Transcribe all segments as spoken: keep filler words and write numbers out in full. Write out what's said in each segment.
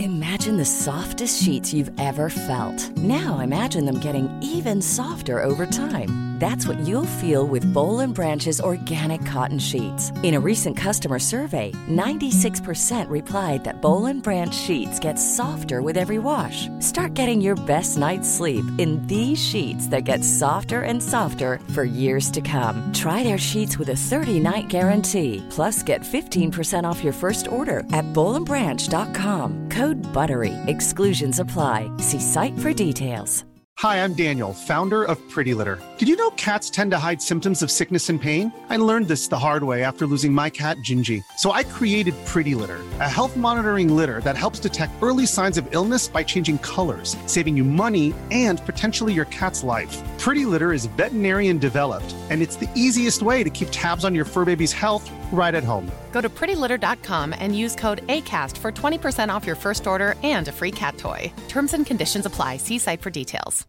Imagine the softest sheets you've ever felt. Now imagine them getting even softer over time. That's what you'll feel with Boll and Branch's organic cotton sheets. In a recent customer survey, ninety-six percent replied that Boll and Branch sheets get softer with every wash. Start getting your best night's sleep in these sheets that get softer and softer for years to come. Try their sheets with a thirty-night guarantee. Plus, get fifteen percent off your first order at boll and branch dot com. Code BUTTERY. Exclusions apply. See site for details. Hi, I'm Daniel, founder of Pretty Litter. Did you know cats tend to hide symptoms of sickness and pain? I learned this the hard way after losing my cat, Gingy. So I created Pretty Litter, a health monitoring litter that helps detect early signs of illness by changing colors, saving you money and potentially your cat's life. Pretty Litter is veterinarian developed, and it's the easiest way to keep tabs on your fur baby's health right at home. Go to pretty litter dot com and use code ACAST for twenty percent off your first order and a free cat toy. Terms and conditions apply. See site for details.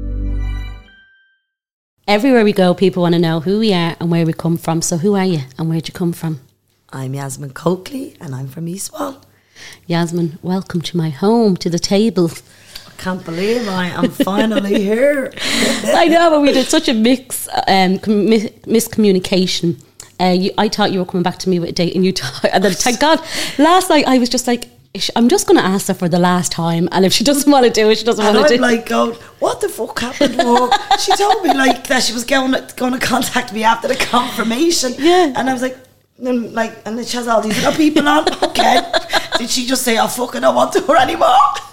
Everywhere we go, people want to know who we are and where we come from. So who are you and where'd you come from? I'm Yasmin Coakley and I'm from East Wall. Yasmin, welcome to my home, to the table. I can't believe I am finally here. I know, but we did such a mix, um, com- mis- miscommunication. Uh, you, I thought you were coming back to me with a date, and you thought, and then thank God, last night I was just like, I'm just going to ask her for the last time, and if she doesn't want to do it, she doesn't and want to do it. I'm like, going, what the fuck happened? Well, she told me like that she was going to, going to contact me after the confirmation, yeah, and I was like, and like, and then she has all these other people on. Okay, did she just say, "Oh fuck, I don't want to her anymore"?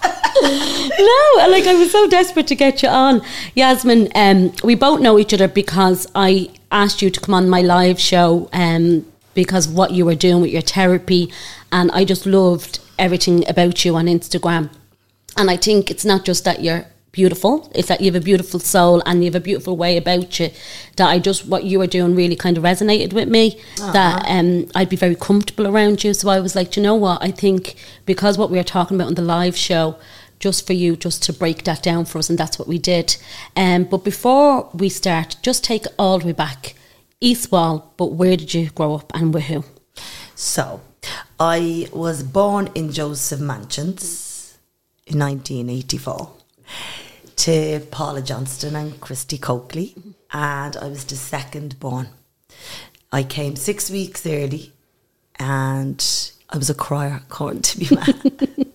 No, like I was so desperate to get you on, Yasmin. Um, we both know each other because I asked you to come on my live show um, because of what you were doing with your therapy, and I just loved everything about you on Instagram. And I think it's not just that you're beautiful, it's that you have a beautiful soul and you have a beautiful way about you, that I just, what you were doing really kind of resonated with me. Uh-huh. That um, I'd be very comfortable around you. So I was like, do you know what, I think because what we were talking about on the live show, just for you, just to break that down for us, and that's what we did. Um, but before we start, just take it all the way back. East Wall, but where did you grow up and with who? So, I was born in Joseph Mansions in nineteen eighty-four to Paula Johnston and Christy Coakley, and I was the second born. I came six weeks early, and I was a crier, according to my man.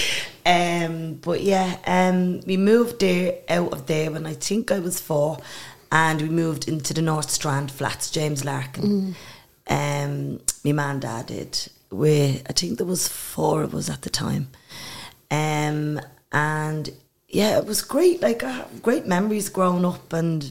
Um, but yeah, um, we moved there out of there when I think I was four, and we moved into the North Strand flats, James Larkin. Mm. Um, my man and dad did. We, I think there was four of us at the time. Um, and yeah, it was great. Like I have great memories growing up, and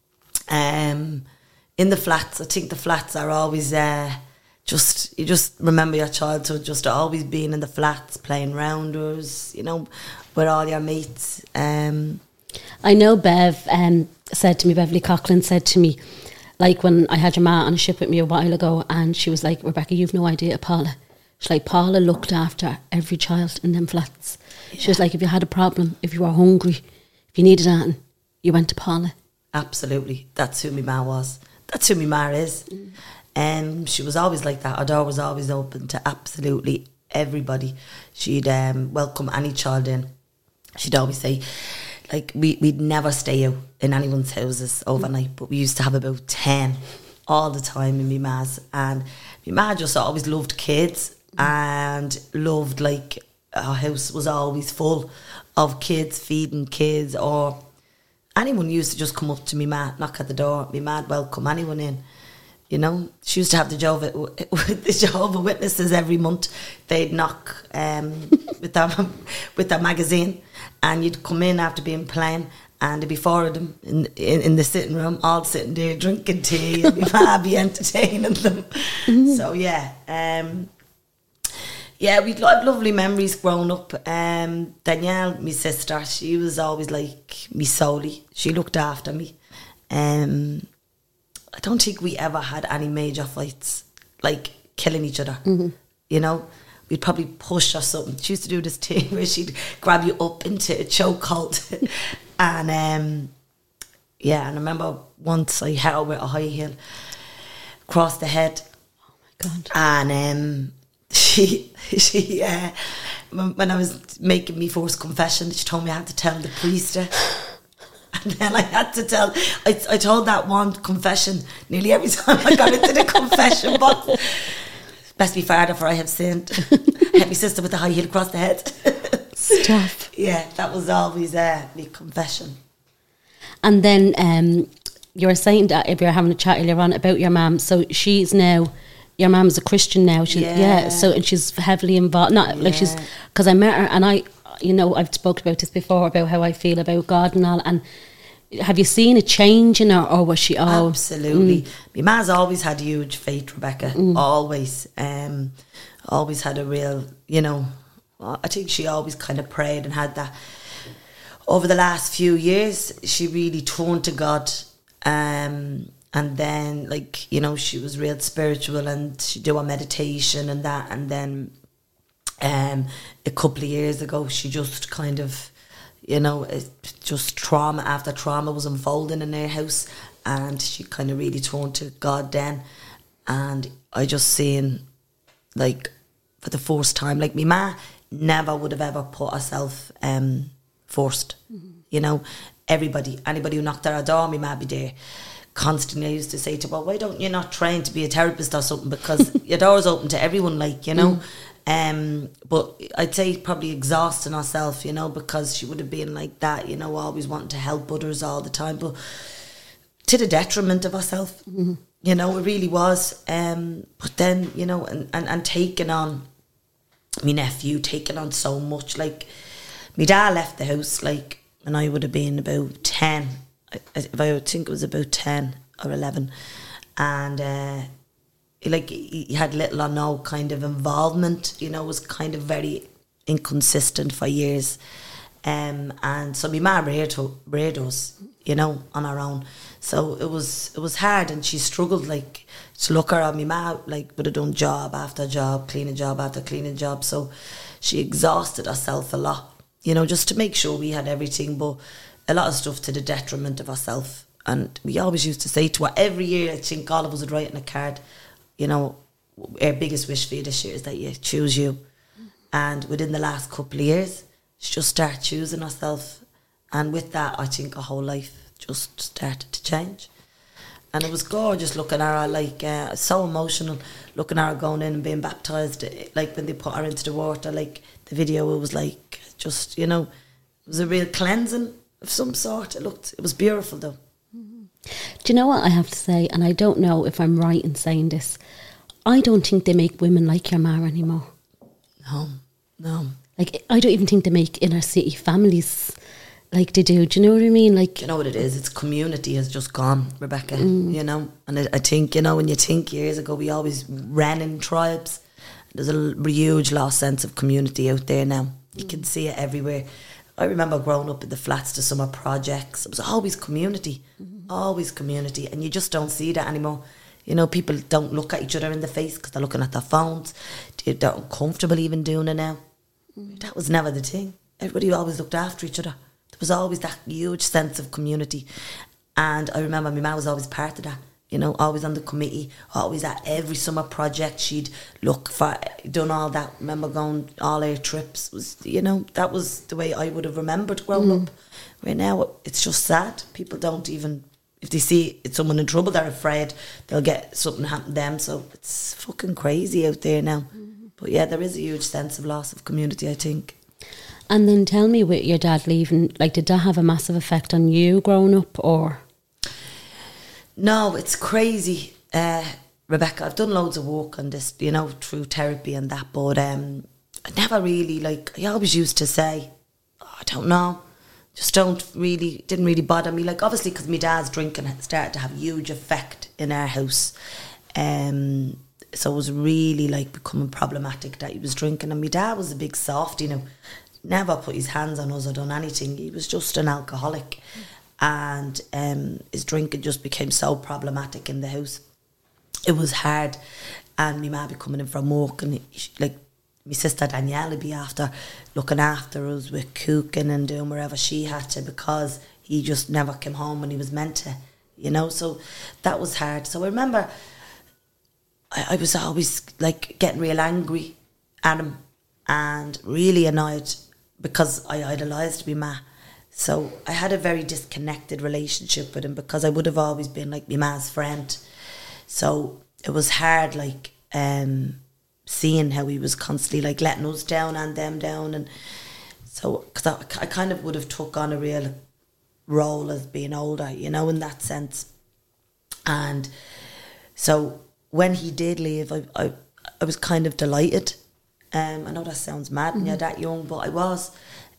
um, in the flats. I think the flats are always uh, just, you just remember your childhood just always being in the flats, playing rounders, you know, with all your mates. Um, I know Bev um, said to me, Beverly Coughlin said to me, like when I had your ma on a ship with me a while ago, and she was like, Rebecca, you've no idea, Paula. She's like, Paula looked after every child in them flats. Yeah. She was like, if you had a problem, if you were hungry, if you needed anything, you went to Paula. Absolutely. That's who my ma was. That's who my ma is. Mm. Um, she was always like that. Her door was always open to absolutely everybody. She'd um, welcome any child in. She'd always say, like, we, we'd never stay out in anyone's houses overnight, but we used to have about ten all the time in my ma's. And my ma just always loved kids and loved, like, our house was always full of kids, feeding kids, or anyone used to just come up to me ma, knock at the door. My ma'd welcome anyone in. You know, she used to have the Jehovah, the Jehovah Witnesses every month. They'd knock um, with their with their magazine, and you'd come in after being playing, and there'd be four of them in, in in the sitting room, all sitting there drinking tea, and my ma be entertaining them. Mm-hmm. So yeah, um, yeah, we'd had lovely memories growing up. Um, Danielle, my sister, she was always like me solely. She looked after me. Um. I don't think we ever had any major fights, like killing each other. Mm-hmm. You know, we'd probably push or something. She used to do this thing where she'd grab you up into a chokehold. and um, yeah, and I remember once I hit her with a high heel across the head. Oh my God. And um, she, she, uh, when I was making me first confession, she told me I had to tell the priest it. And then I had to tell, I, I told that one confession nearly every time I got into the confession box. Bless me, Father, for I have sinned. Hit my sister with the high heel across the head. Stop. Yeah, that was always uh, my confession. And then um, you were saying that if you're having a chat earlier on about your mum, so she's now, your mum's a Christian now. She's, yeah. yeah. So and she's heavily involved. Not yeah. like she's, because I met her and I, you know, I've spoken about this before about how I feel about God and all. And have you seen a change in her, or was she all? Absolutely. Mm. My ma's always had huge faith, Rebecca. Mm. Always. Um, always had a real, you know, I think she always kind of prayed and had that. Over the last few years, she really turned to God. Um, and then, like, you know, she was real spiritual and she'd do a meditation and that. And then um, a couple of years ago, she just kind of, you know, it just trauma after trauma was unfolding in her house, and she kind of really turned to God then. And I just seen, like, for the first time, like, my ma never would have ever put herself um, first. Mm-hmm. You know, everybody, anybody who knocked at her door, my ma be there. Constantly, I used to say to her, well, why don't you not train to be a therapist or something? Because your door's open to everyone, like, you know. Mm. Um, but I'd say probably exhausting herself, you know, because she would have been like that, you know, always wanting to help others all the time, but to the detriment of herself, mm-hmm. you know, it really was. Um, but then, you know, and, and, and taking on my nephew, taking on so much, like, my dad left the house, like, when I would have been about ten, I, if I would think it was about ten or eleven, and, uh, like, he had little or no kind of involvement, you know, was kind of very inconsistent for years. Um, and so my ma reared, reared us, you know, on our own. So it was it was hard, and she struggled, like, to look at her. My ma, like, would have done job after job, cleaning job after cleaning job. So she exhausted herself a lot, you know, just to make sure we had everything, but a lot of stuff to the detriment of herself. And we always used to say to her, every year, I think all of us would write in a card, you know, our biggest wish for you this year is that you choose you. And within the last couple of years, she just started choosing herself. And with that, I think her whole life just started to change. And it was gorgeous looking at her, like, uh, so emotional, looking at her going in and being baptised, like when they put her into the water, like the video, it was like, just, you know, it was a real cleansing of some sort. It looked, it was beautiful though. Do you know what I have to say? And I don't know if I'm right in saying this. I don't think they make women like your ma anymore. No, no. Like, I don't even think they make inner city families like they do. Do you know what I mean? Like, you know what it is? It's community has just gone, Rebecca. Mm. You know, and I, I think, you know, when you think years ago, we always ran in tribes. There's a huge lost sense of community out there now. You mm. can see it everywhere. I remember growing up in the flats to summer projects. It was always community, mm-hmm. always community, and you just don't see that anymore. You know, people don't look at each other in the face because they're looking at their phones. They're uncomfortable even doing it now. Mm. That was never the thing. Everybody always looked after each other. There was always that huge sense of community. And I remember my mum was always part of that. You know, always on the committee, always at every summer project. She'd look for, done all that. Remember going all our trips. Was, you know, that was the way I would have remembered growing mm. up. Right now, it's just sad. People don't even, if they see someone in trouble, they're afraid they'll get something happen to them. So it's fucking crazy out there now. Mm. But yeah, there is a huge sense of loss of community, I think. And then tell me, with your dad leaving, like, did that have a massive effect on you growing up, or? No, it's crazy, uh, Rebecca. I've done loads of work on this, you know, through therapy and that, but um, I never really, like, I always used to say, oh, I don't know, just don't really, didn't really bother me. Like, obviously, because my dad's drinking started to have a huge effect in our house. Um, so it was really, like, becoming problematic that he was drinking. And my dad was a big soft, you know, never put his hands on us or done anything. He was just an alcoholic. And um, his drinking just became so problematic in the house. It was hard. And my ma be coming in from work, and he, like, my sister Danielle would be after looking after us with cooking and doing wherever she had to, because he just never came home when he was meant to, you know. So that was hard. So I remember I, I was always, like, getting real angry at him, and really annoyed because I idolised my ma. So I had a very disconnected relationship with him because I would have always been like my ma's friend. So it was hard, like, um, seeing how he was constantly like letting us down and them down. And so, because I, I kind of would have took on a real role as being older, you know, in that sense. And so when he did leave, I I, I was kind of delighted. Um, I know that sounds mad when mm-hmm. you're that young, but I was.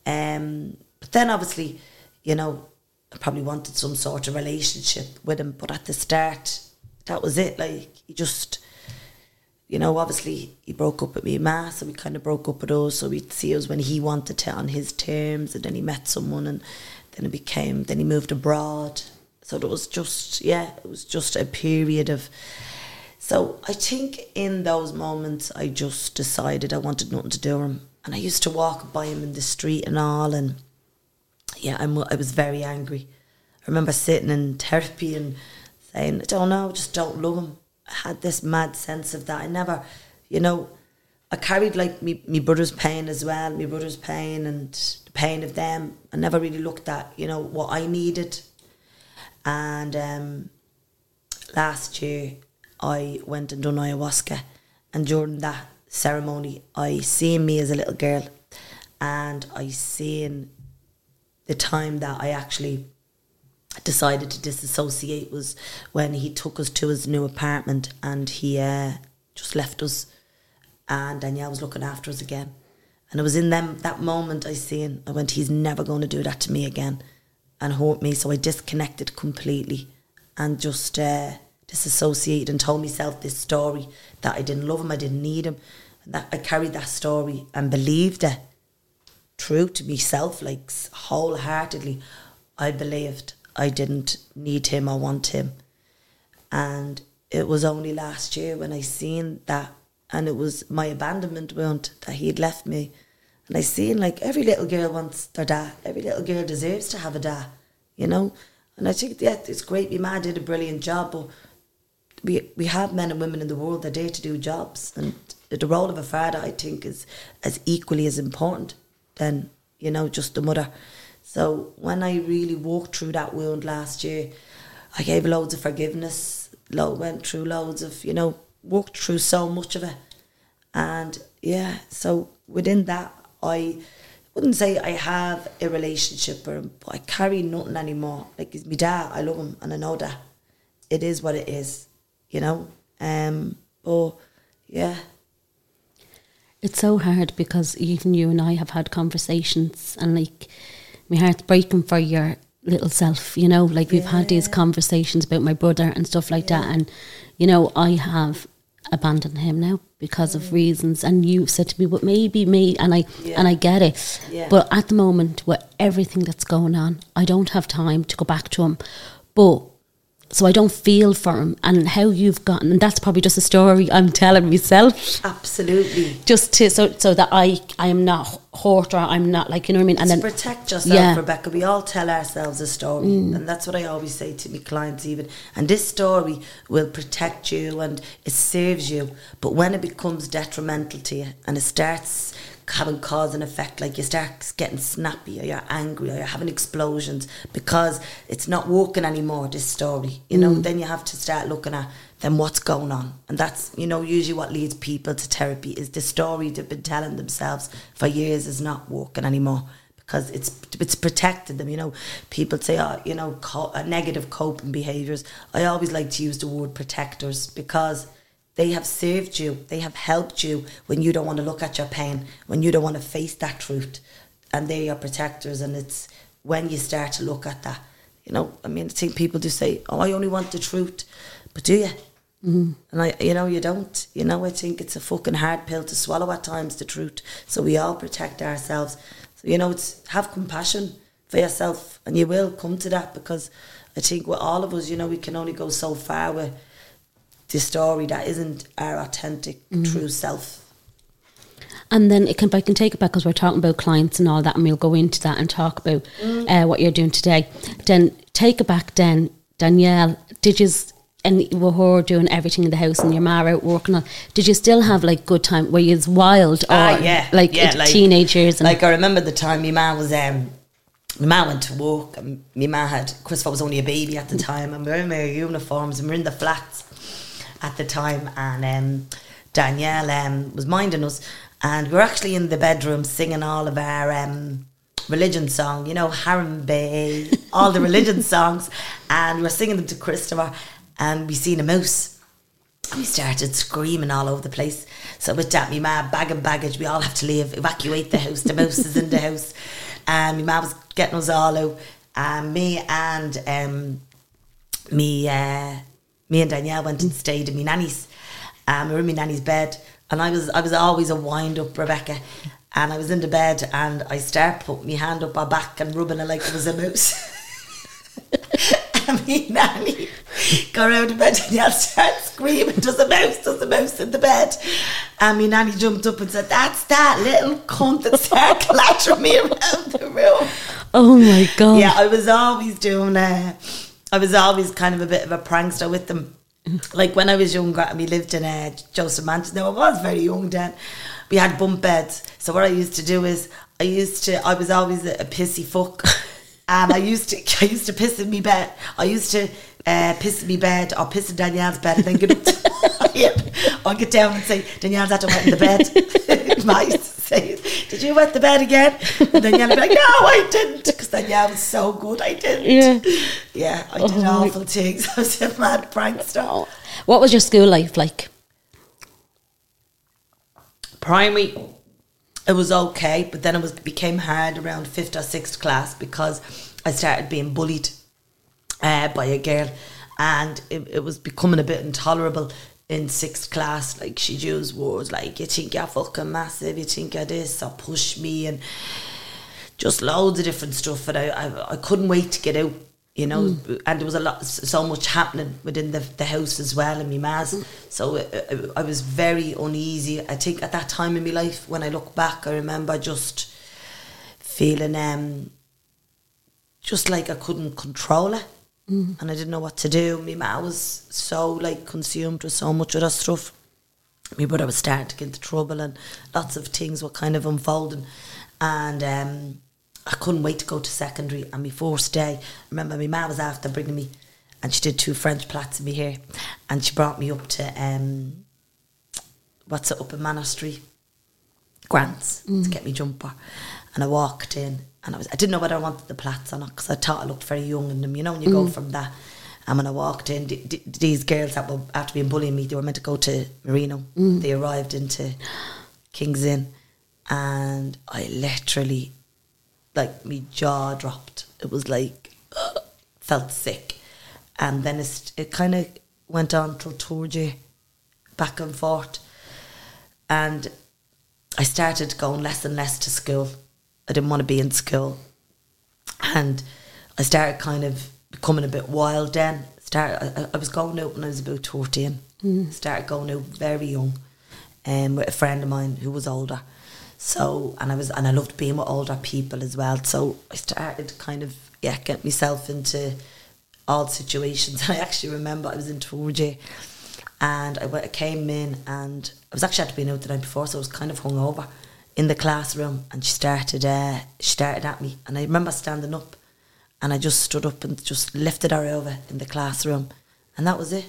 Um, but then obviously, you know, I probably wanted some sort of relationship with him. But at the start, that was it. Like, he just, you know, obviously he broke up with me and ma, so we kind of broke up with us. So we'd see us when he wanted to on his terms, and then he met someone, and then it became, then he moved abroad. So it was just, yeah, it was just a period of... So I think in those moments I just decided I wanted nothing to do with him. And I used to walk by him in the street and all, and yeah, I'm, I was very angry. I remember sitting in therapy and saying, I don't know, I just don't love him. I had this mad sense of that. I never, you know, I carried like me, me brother's pain as well, my brother's pain and the pain of them. I never really looked at, you know, what I needed. And um, last year, I went and done ayahuasca, and during that ceremony I seen me as a little girl, and I seen the time that I actually decided to disassociate was when he took us to his new apartment, and he uh, just left us, and Danielle was looking after us again. And it was in them that moment I seen, I went, he's never going to do that to me again and hurt me. So I disconnected completely and just uh, disassociated and told myself this story that I didn't love him, I didn't need him. And that I carried that story and believed it true to myself, like wholeheartedly. I believed I didn't need him or want him. And it was only last year when I seen that, and it was my abandonment wound that he'd left me. And I seen like every little girl wants their dad. Every little girl deserves to have a dad, you know. And I think, yeah, it's great. My man did a brilliant job, but we we have men and women in the world that are there to do jobs, and the role of a father, I think, is as equally as important than, you know, just the mother. So when I really walked through that wound last year, I gave loads of forgiveness, lo- went through loads of, you know, walked through so much of it. And yeah, so within that, I wouldn't say I have a relationship with him, but I carry nothing anymore. Like, he's my dad, I love him, and I know that it is what it is, you know. Um, but yeah. It's so hard because even you and I have had conversations, and like, my heart's breaking for your little self, you know, like we've yeah. had these conversations about my brother and stuff like yeah. that, and you know, I have abandoned him now because mm. of reasons, and you said to me, but maybe me, and I yeah. and I get it, yeah. but at the moment with everything that's going on, I don't have time to go back to him. But so I don't feel for him, and how you've gotten, and that's probably just a story I'm telling myself. Absolutely. Just to so so that I I am not hurt, or I'm not, like, you know what I mean. It's and then protect yourself, yeah. Rebecca. We all tell ourselves a story, mm. and that's what I always say to my clients even. And this story will protect you, and it serves you. But when it becomes detrimental to you, and it starts having cause and effect, like you start getting snappy, or you're angry, or you're having explosions because it's not working anymore, this story, you know, mm. then you have to start looking at then what's going on. And that's, you know, usually what leads people to therapy is the story they've been telling themselves for years is not working anymore, because it's it's protected them. You know, people say, oh, you know, co- uh, negative coping behaviours. I always like to use the word protectors, because they have served you, they have helped you when you don't want to look at your pain, when you don't want to face that truth, and they're your protectors. And it's when you start to look at that, you know, I mean, I think people do say, oh, I only want the truth, but do you? Mm-hmm. And I, you know, you don't, you know, I think it's a fucking hard pill to swallow at times, the truth. So we all protect ourselves. So, you know, it's have compassion for yourself, and you will come to that, because I think with all of us, you know, we can only go so far with the story that isn't our authentic, mm-hmm. true self. And then it can, if I can take it back, because we're talking about clients and all that, and we'll go into that and talk about mm. uh, what you're doing today. Then take it back then, Danielle, did you and with her doing everything in the house and your ma out working on, did you still have like good time? Were you as wild or ah, yeah, like yeah, in like, teenage years? And like I remember the time my ma was um, my ma went to work and my ma had Christopher was only a baby at the time, and we were in our uniforms and we were in the flats at the time, and um, Danielle um, was minding us, and we were actually in the bedroom singing all of our um, religion song, you know, Harambe, all the religion songs, and we were singing them to Christopher, and we seen a mouse, and we started screaming all over the place. So with that, my ma, bag and baggage, we all have to leave, evacuate the house, the mouse is in the house, and my ma was getting us all out, and me and um, me, uh, me and Danielle went and stayed in my nanny's, and we were in my nanny's bed, and I was I was always a wind-up Rebecca, and I was in the bed, and I start putting my hand up her back and rubbing it like it was a mouse. And me nanny got out of bed, and Danielle started screaming, there's a mouse, there's a mouse in the bed. And me nanny jumped up and said, that's that little cunt that started clattering me around the room. Oh my God. Yeah, I was always doing, uh, I was always kind of a bit of a prankster with them. Like when I was younger and we lived in uh, Joseph Mansion, now I was very young then, we had bunk beds. So what I used to do is, I used to, I was always a, a pissy fuck. And I used to, I used to piss in me bed. I used to uh, piss in me bed or piss in Danielle's bed and then get up to, I'd get down and say, Danielle's had to wet in the bed. I used to say, did you wet the bed again? And Danielle would be like, no, I didn't. Because Danielle was so good, I didn't. Yeah, yeah I did oh awful things. I was a mad prankster. What was your school life like? Primary, it was okay, but then it was became hard around fifth or sixth class because I started being bullied uh, by a girl, and it, it was becoming a bit intolerable in sixth class. Like she'd use words like, you think you're fucking massive, you think you're this, or push me, and just loads of different stuff. And I, I, I couldn't wait to get out, you know, mm. and there was a lot, so much happening within the, the house as well, and my ma's. Mm. So it, it, I was very uneasy. I think at that time in my life, when I look back, I remember just feeling um, just like I couldn't control it, mm. and I didn't know what to do. My ma was so like consumed with so much of that stuff. My brother was starting to get into trouble, and lots of things were kind of unfolding, and um, I couldn't wait to go to secondary. And my first day, I remember my ma was after bringing me, and she did two French plats in me hair, and she brought me up to um, what's it up in Manor Street, Grants, mm. to get me jumper. And I walked in, and I was I didn't know whether I wanted the plats or not, because I thought I looked very young in them, you know, when you mm. go from that. And when I walked in, d- d- these girls that were after being bullying me, they were meant to go to Merino. Mm. They arrived into King's Inn, and I literally, like, my jaw dropped. It was like, uh, felt sick. And then it, it kind of went on till third year, back and forth. And I started going less and less to school. I didn't want to be in school. And I started kind of becoming a bit wild then. Started, I, I was going out when I was about thirteen. Mm. Started going out very young, um, with a friend of mine who was older. So, and I was, and I loved being with older people as well. So I started kind of, yeah, getting myself into odd situations. And I actually remember I was in third year, and I, went, I came in, and I was actually had to be out the night before, so I was kind of hungover in the classroom, and she started, uh, she started at me, and I remember standing up, and I just stood up and just lifted her over in the classroom, and that was it.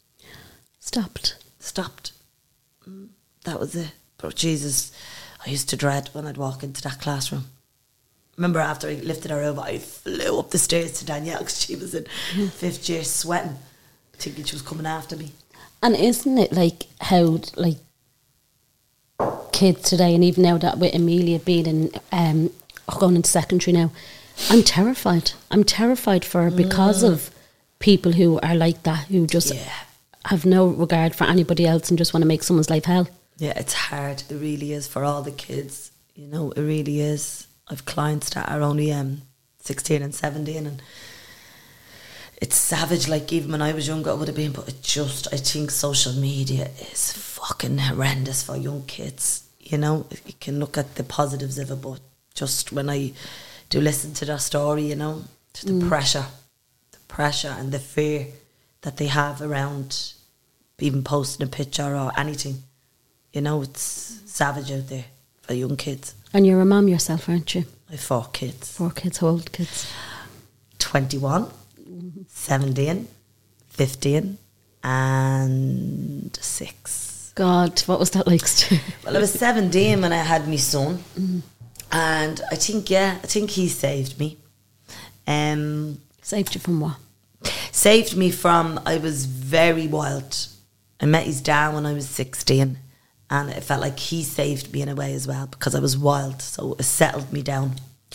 Stopped. Stopped. Mm, that was it. But Jesus, I used to dread when I'd walk into that classroom. Remember after I lifted her over, I flew up the stairs to Danielle because she was in mm. fifth year sweating, thinking she was coming after me. And isn't it like how like kids today, and even now that with Amelia being in, um, going into secondary now, I'm terrified. I'm terrified for her because mm. of people who are like that, who just yeah. have no regard for anybody else and just want to make someone's life hell. Yeah, it's hard. It really is for all the kids. You know, it really is. I've clients that are only um, sixteen and seventeen, and it's savage. Like, even when I was younger, it would have been, but it just, I think social media is fucking horrendous for young kids. You know, you can look at the positives of it, but just when I do listen to their story, you know, to the mm. pressure, the pressure and the fear that they have around even posting a picture or anything. You know, it's savage out there for young kids. And you're a mum yourself, aren't you? I have four kids. Four kids, how old kids? twenty-one, mm-hmm. seventeen, fifteen and six. God, what was that like, Stu? Well, I was seventeen when I had my son. Mm. And I think, yeah, I think he saved me. Um, saved you from what? Saved me from, I was very wild. I met his dad when I was sixteen. And it felt like he saved me in a way as well because I was wild. So it settled me down.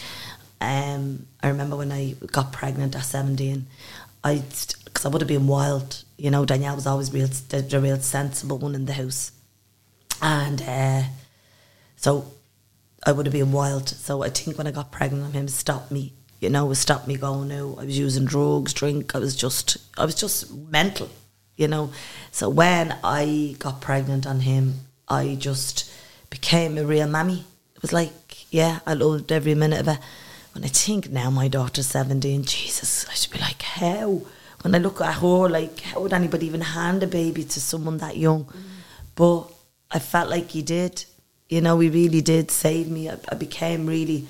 Um, I remember when I got pregnant at seventeen, I, because I would have been wild. You know, Danielle was always real, the, the real sensible one in the house. And uh, so I would have been wild. So I think when I got pregnant with him, it stopped me. You know, it stopped me going out. I was using drugs, drink. I was just, I was just mental, you know. So when I got pregnant on him, I just became a real mammy. It was like, yeah, I loved every minute of it. When I think now my daughter's seventeen, Jesus, I should be like, how? When I look at her, like, how would anybody even hand a baby to someone that young? Mm. But I felt like he did. You know, he really did save me. I, I became really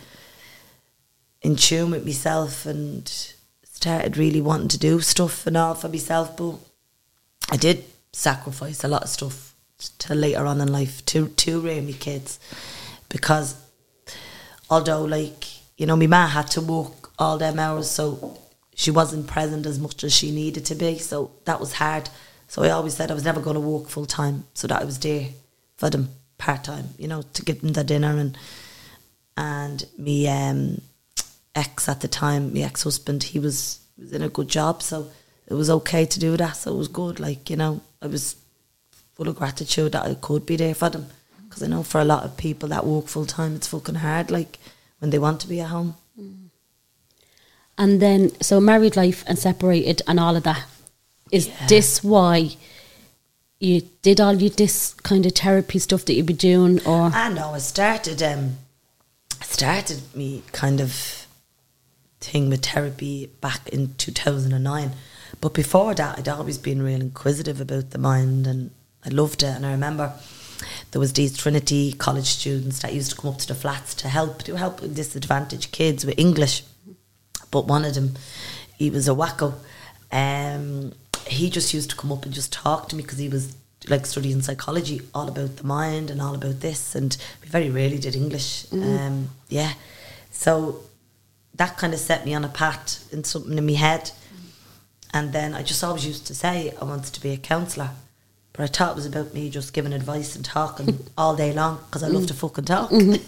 in tune with myself and started really wanting to do stuff and all for myself. But I did sacrifice a lot of stuff to later on in life to, to rear me kids. Because although, like, you know, my ma had to work all them hours, so she wasn't present as much as she needed to be. So that was hard. So I always said I was never going to work full time, so that I was there for them part time, you know, to give them their dinner. And and me um, ex at the time, my ex husband, he was was in a good job, so it was okay to do that. So it was good. Like, you know, I was full of gratitude that I could be there for them, because I know for a lot of people that work full time, it's fucking hard. Like when they want to be at home. Mm. And then, so married life and separated and all of that. Is yeah. this why you did all you this kind of therapy stuff that you'd be doing? Or I know I started um I started me kind of thing with therapy back in two thousand nine, but before that I'd always been real inquisitive about the mind, and I loved it. And I remember there was these Trinity college students that used to come up to the flats to help to help disadvantaged kids with English. But one of them, he was a wacko. Um, he just used to come up and just talk to me because he was like studying psychology, all about the mind and all about this. And we very rarely did English. Mm. Um, yeah. So that kind of set me on a path in something in my head. And then I just always used to say I wanted to be a counsellor. But I thought it was about me just giving advice and talking all day long, because I love to fucking talk.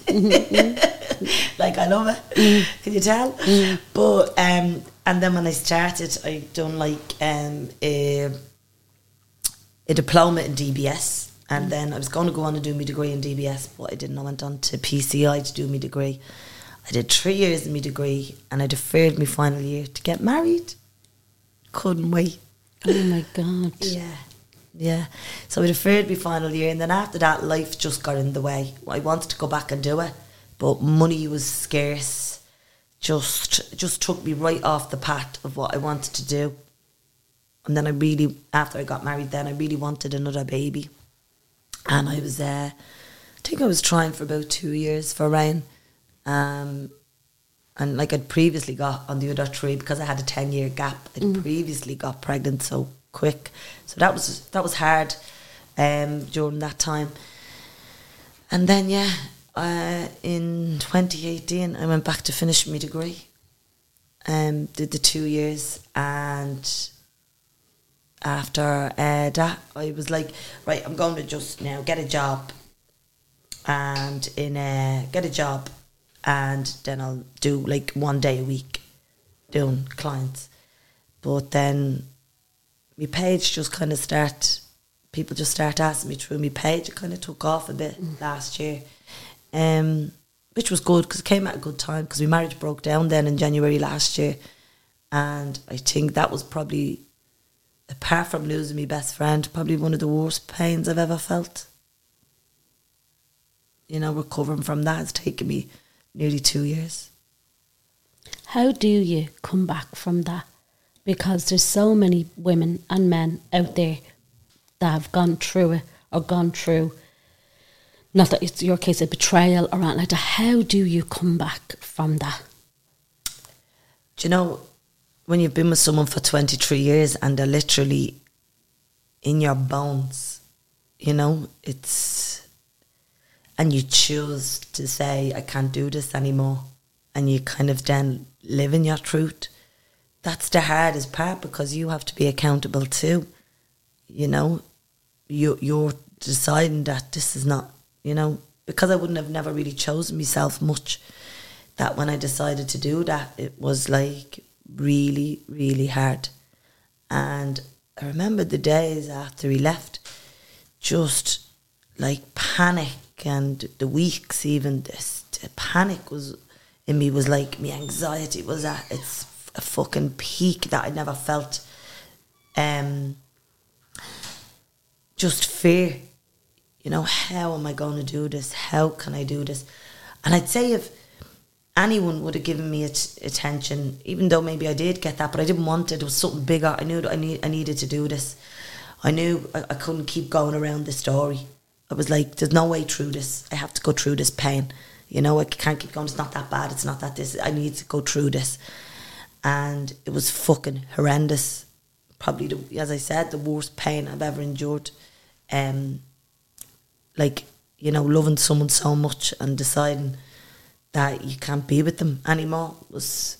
Like, I love it. Mm. Can you tell? Mm. But um, and then when I started, I done like um, a, a diploma in D B S, and mm. then I was going to go on to do my degree in D B S, but I didn't. I went on to P C I to do my degree. I did three years in my degree, and I deferred my final year to get married. Couldn't wait. Oh my God. Yeah. Yeah, so I deferred my final year, and then after that, life just got in the way. I wanted to go back and do it, but money was scarce. Just, just took me right off the path of what I wanted to do. And then I really, after I got married, then I really wanted another baby, and I was, uh, I think I was trying for about two years for Ryan, um, and like I'd previously got on the other three, because I had a ten year gap. I'd mm. previously got pregnant so quick, so that was that was hard um, during that time. And then yeah, uh, in twenty eighteen I went back to finish my degree, um, did the two years, and after uh, that I was like, right, I'm going to just now get a job, and in a, get a job, and then I'll do like one day a week doing clients. But then my page just kind of start, people just start asking me through my page. It kind of took off a bit mm. last year, um, which was good because it came at a good time, because my marriage broke down then in January last year. And I think that was probably, apart from losing my best friend, probably one of the worst pains I've ever felt. You know, recovering from that has taken me nearly two years. How do you come back from that? because there's so many women and men out there that have gone through it or gone through, not that it's your case, a betrayal or anything like that. How do you come back from that? Do you know, when you've been with someone for twenty-three years and they're literally in your bones, you know, it's, and you choose to say, I can't do this anymore, and you kind of then live in your truth, that's the hardest part, because you have to be accountable too. You know, you, you're deciding that this is not, you know, because I wouldn't have never really chosen myself much, that when I decided to do that, it was like really, really hard. And I remember the days after he left, just like panic, and the weeks even, this the panic was in me, was like, my anxiety was at its a fucking peak that I never felt. Um, just fear, you know, how am I going to do this? How can I do this? And I'd say if anyone would have given me at- attention, even though maybe I did get that, but I didn't want it, it was something bigger. I knew that I, need, I needed to do this. I knew I, I couldn't keep going around the story. I was like, there's no way through this. I have to go through this pain. You know, I can't keep going. It's not that bad. It's not that this. I need to go through this. And it was fucking horrendous. Probably, the, as I said, the worst pain I've ever endured. Um, like, you know, loving someone so much and deciding that you can't be with them anymore was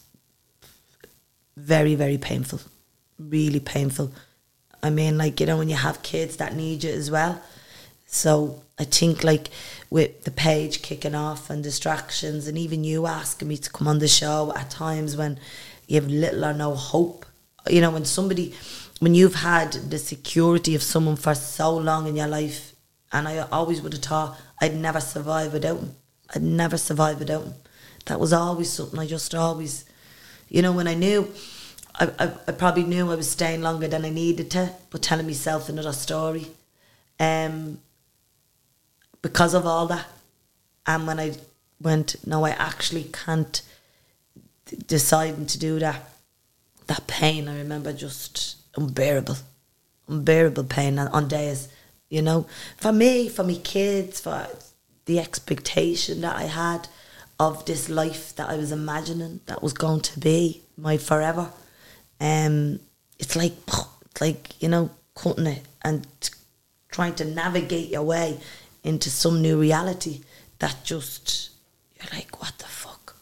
very, very painful. Really painful. I mean, like, you know, when you have kids that need you as well. So I think, like, with the page kicking off and distractions, and even you asking me to come on the show at times when you have little or no hope, you know, when somebody, when you've had the security of someone for so long in your life, and I always would have thought I'd never survive without him. I'd never survive without him. That was always something I just always, you know, when I knew, I, I, I probably knew I was staying longer than I needed to, but telling myself another story. Um, because of all that. And when I went, no, I actually can't, d- deciding to do that, that pain, I remember, just unbearable, unbearable pain on, on days, you know, for me, for me kids, for the expectation that I had of this life that I was imagining that was going to be my forever. Um, it's like, it's like, you know, cutting it and t- trying to navigate your way into some new reality that just, you're like, what the fuck?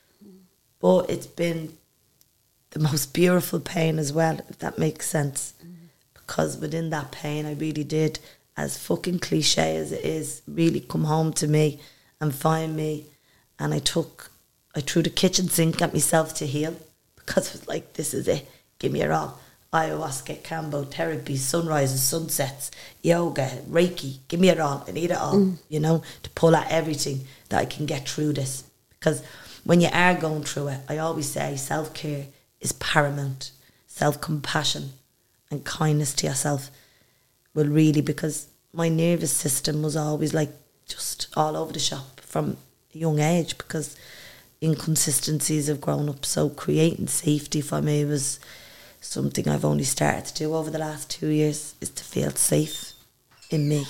But it's been the most beautiful pain as well, if that makes sense. Mm. Because within that pain, I really did, as fucking cliche as it is, really come home to me and find me. And I took, I threw the kitchen sink at myself to heal, because it was like, this is it, give me it all. Ayahuasca, Kambo, therapy, sunrises, sunsets, yoga, Reiki, give me it all. I need it all, mm. you know, to pull out everything that I can get through this. Because when you are going through it, I always say self-care is paramount. Self-compassion and kindness to yourself will really, because my nervous system was always like just all over the shop from a young age, because inconsistencies have grown up. So creating safety for me was something I've only started to do over the last two years, is to feel safe in me.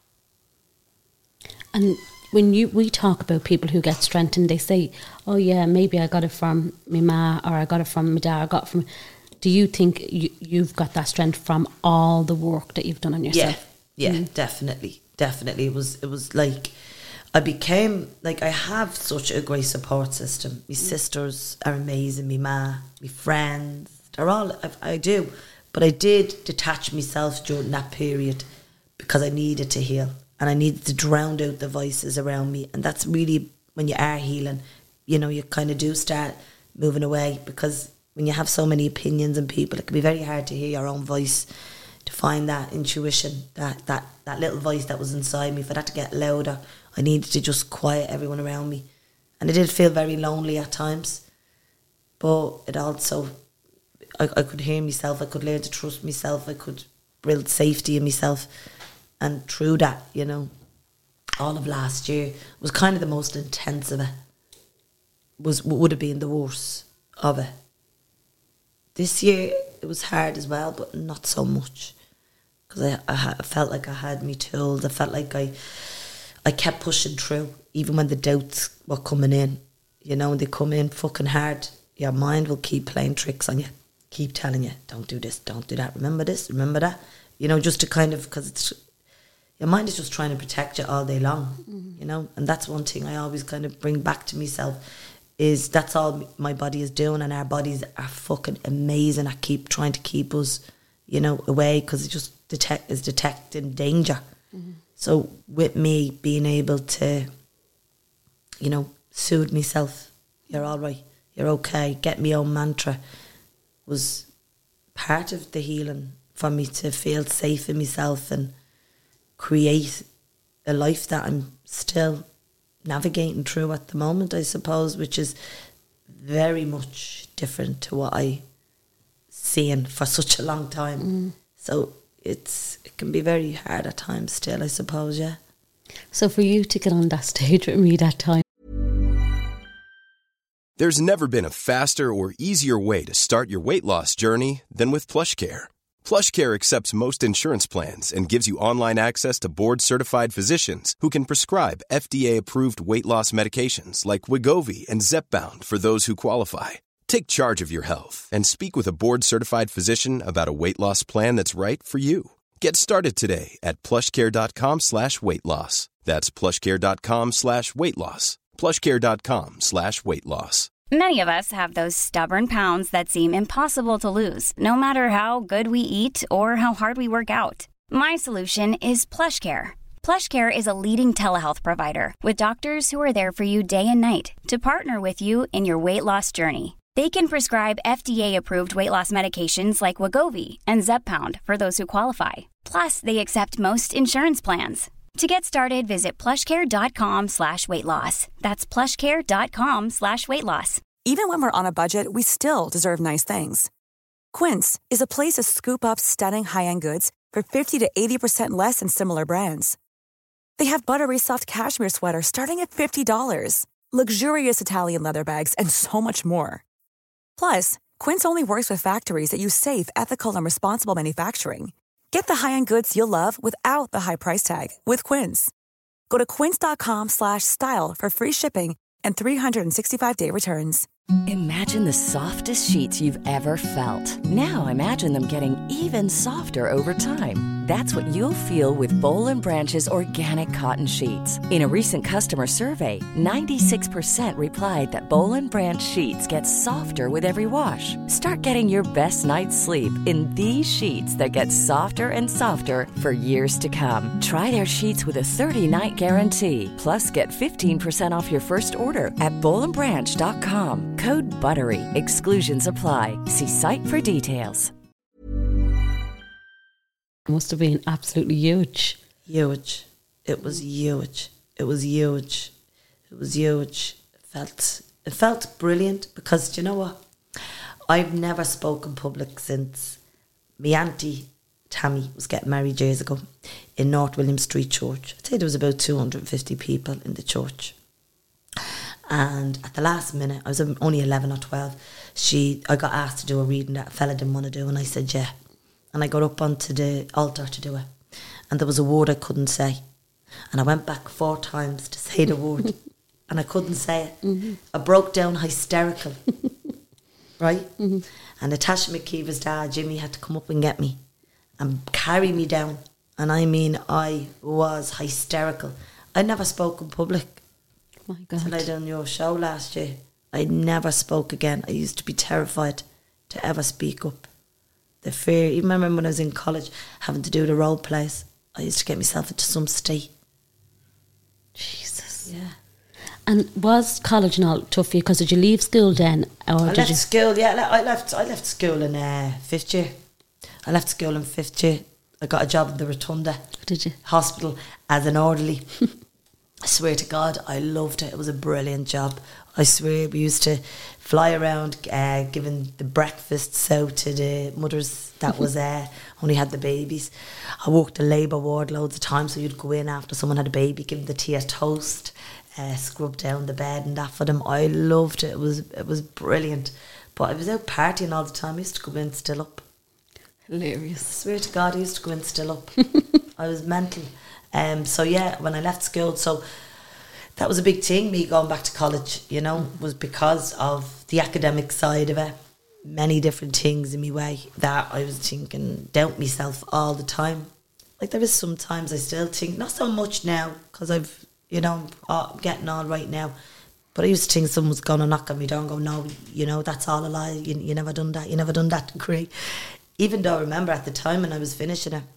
And when you we talk about people who get strengthened, they say, oh yeah, maybe I got it from my ma, or I got it from my dad, I got it from... Do you think you, you've got that strength from all the work that you've done on yourself? Yeah, yeah, mm. definitely, definitely. It was, it was like, I became, like, I have such a great support system. My sisters are amazing, my ma, my friends, they're all, I, I do. But I did detach myself during that period because I needed to heal, and I needed to drown out the voices around me. And that's really, when you are healing, you know, you kind of do start moving away, because when you have so many opinions and people, it can be very hard to hear your own voice, to find that intuition, that, that, that little voice that was inside me. For that to get louder, I needed to just quiet everyone around me. And I did feel very lonely at times, but it also, I, I could hear myself, I could learn to trust myself, I could build safety in myself. And through that, you know, all of last year was kind of the most intense of it. Was, would have been the worst of it. this year it was hard as well, but not so much. Because I, I, I felt like I had me tools. I felt like I I kept pushing through, even when the doubts were coming in. You know, when they come in fucking hard, your mind will keep playing tricks on you. Keep telling you, don't do this, don't do that. Remember this, remember that. You know, just to kind of, because it's, your mind is just trying to protect you all day long, mm-hmm. you know. And that's one thing I always kind of bring back to myself, is that's all my body is doing, and our bodies are fucking amazing at keep trying to keep us, you know, away, because it just detect is detecting danger. Mm-hmm. So with me being able to, you know, soothe myself, you're all right, you're okay, get me own mantra, was part of the healing for me, to feel safe in myself and create a life that I'm still navigating through at the moment, I suppose, which is very much different to what I seen for such a long time. Mm. So it's it can be very hard at times still, I suppose, yeah. So for you to get on that stage with me that time. There's never been a faster or easier way to start your weight loss journey than with PlushCare. PlushCare accepts most insurance plans and gives you online access to board-certified physicians who can prescribe F D A-approved weight loss medications like Wegovy and Zepbound for those who qualify. Take charge of your health and speak with a board-certified physician about a weight loss plan that's right for you. Get started today at plushcare.com slash weight loss. That's plushcare.com slash weight loss. plushcare.com slash weight loss. Many of us have those stubborn pounds that seem impossible to lose, no matter how good we eat or how hard we work out. My solution is PlushCare. PlushCare is a leading telehealth provider with doctors who are there for you day and night to partner with you in your weight loss journey. They can prescribe F D A-approved weight loss medications like Wegovy and Zepbound for those who qualify. Plus, they accept most insurance plans. To get started, visit plushcare.com slash weight loss. That's plushcare.com slash weight loss. Even when we're on a budget, we still deserve nice things. Quince is a place to scoop up stunning high-end goods for fifty to eighty percent less than similar brands. They have buttery soft cashmere sweaters starting at fifty dollars, luxurious Italian leather bags, and so much more. Plus, Quince only works with factories that use safe, ethical, and responsible manufacturing. Get the high-end goods you'll love without the high price tag with Quince. Go to quince.com slash style for free shipping and three sixty-five day returns. Imagine the softest sheets you've ever felt. Now imagine them getting even softer over time. That's what you'll feel with Boll and Branch's organic cotton sheets. In a recent customer survey, ninety-six percent replied that Boll and Branch sheets get softer with every wash. Start getting your best night's sleep in these sheets that get softer and softer for years to come. Try their sheets with a thirty-night guarantee. Plus, get fifteen percent off your first order at boll and branch dot com. Code BUTTERY. Exclusions apply. See site for details. It must have been absolutely huge. Huge. It was huge. It was huge. It was huge. It felt, it felt brilliant because, do you know what? I've never spoken public since my auntie Tammy was getting married years ago in North William Street Church. I'd say there was about two hundred fifty people in the church. And at the last minute, I was only eleven or twelve, she, I got asked to do a reading that a fella didn't want to do, and I said, yeah. And I got up onto the altar to do it. And there was a word I couldn't say. And I went back four times to say the word. And I couldn't say it. Mm-hmm. I broke down hysterical. Right? Mm-hmm. And Natasha McKeever's dad, Jimmy, had to come up and get me and carry me down. And I mean, I was hysterical. I never spoke in public. My God. Until I done your show last year. I never spoke again. I used to be terrified to ever speak up. The fear, even remember when I was in college having to do the role plays, I used to get myself into some state. Jesus. Yeah. And was college not tough for you? Because did you leave school then? Or I did left you? school, yeah. I left I left school in uh, fifth year. I left school in fifth year. I got a job in the Rotunda Did you? Hospital as an orderly. I swear to God, I loved it. It was a brilliant job. I swear, we used to fly around uh, giving the breakfasts out to the mothers that was there, uh, only had the babies. I worked the labour ward loads of times, so you'd go in after someone had a baby, give them the tea or toast, uh, scrub down the bed and that for them. I loved it. It was it was brilliant. But I was out partying all the time. I used to go in still up. Hilarious. I swear to God, I used to go in still up. I was mental. Um, so yeah, when I left school, so that was a big thing, me going back to college, you know, mm. was because of the academic side of it. Many different things in my way that I was thinking, doubt myself all the time. Like there is sometimes I still think, not so much now, because I've, you know, I'm getting on right now. But I used to think someone's going to knock on me door and go, no, you know, that's all a lie. You, you never done that. You never done that degree. Even though I remember at the time when I was finishing it,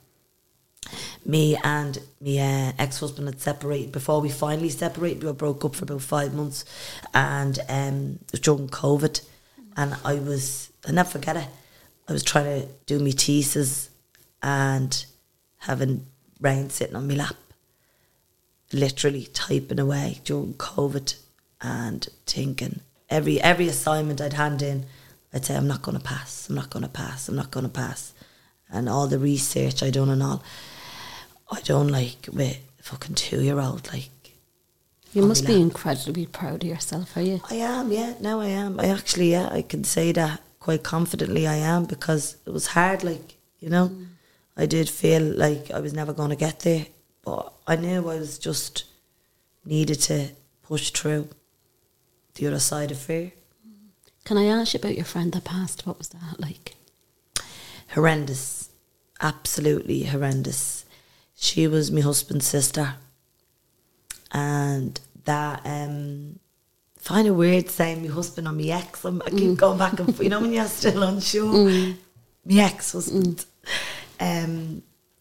me and my uh, ex-husband had separated. Before we finally separated, we were broke up for about five months. And um, it was during COVID. And I was, I'll never forget it, I was trying to do my thesis and having Rain sitting on my lap, literally typing away during COVID and thinking, every every assignment I'd hand in, I'd say, I'm not going to pass, I'm not going to pass, I'm not going to pass. And all the research I done and all, I done like with a fucking two-year-old, like. You must be incredibly proud of yourself, are you? I am, yeah, now I am. I actually, yeah, I can say that quite confidently I am, because it was hard, like, you know. Mm. I did feel like I was never going to get there, but I knew I was just needed to push through the other side of fear. Can I ask you about your friend that passed? What was that like? Horrendous. Absolutely horrendous. She was my husband's sister. And that, um, find it weird saying my husband or my ex. I'm, I keep mm. going back and forth. You know when you're still unsure? Mm. My ex-husband. Mm. Um,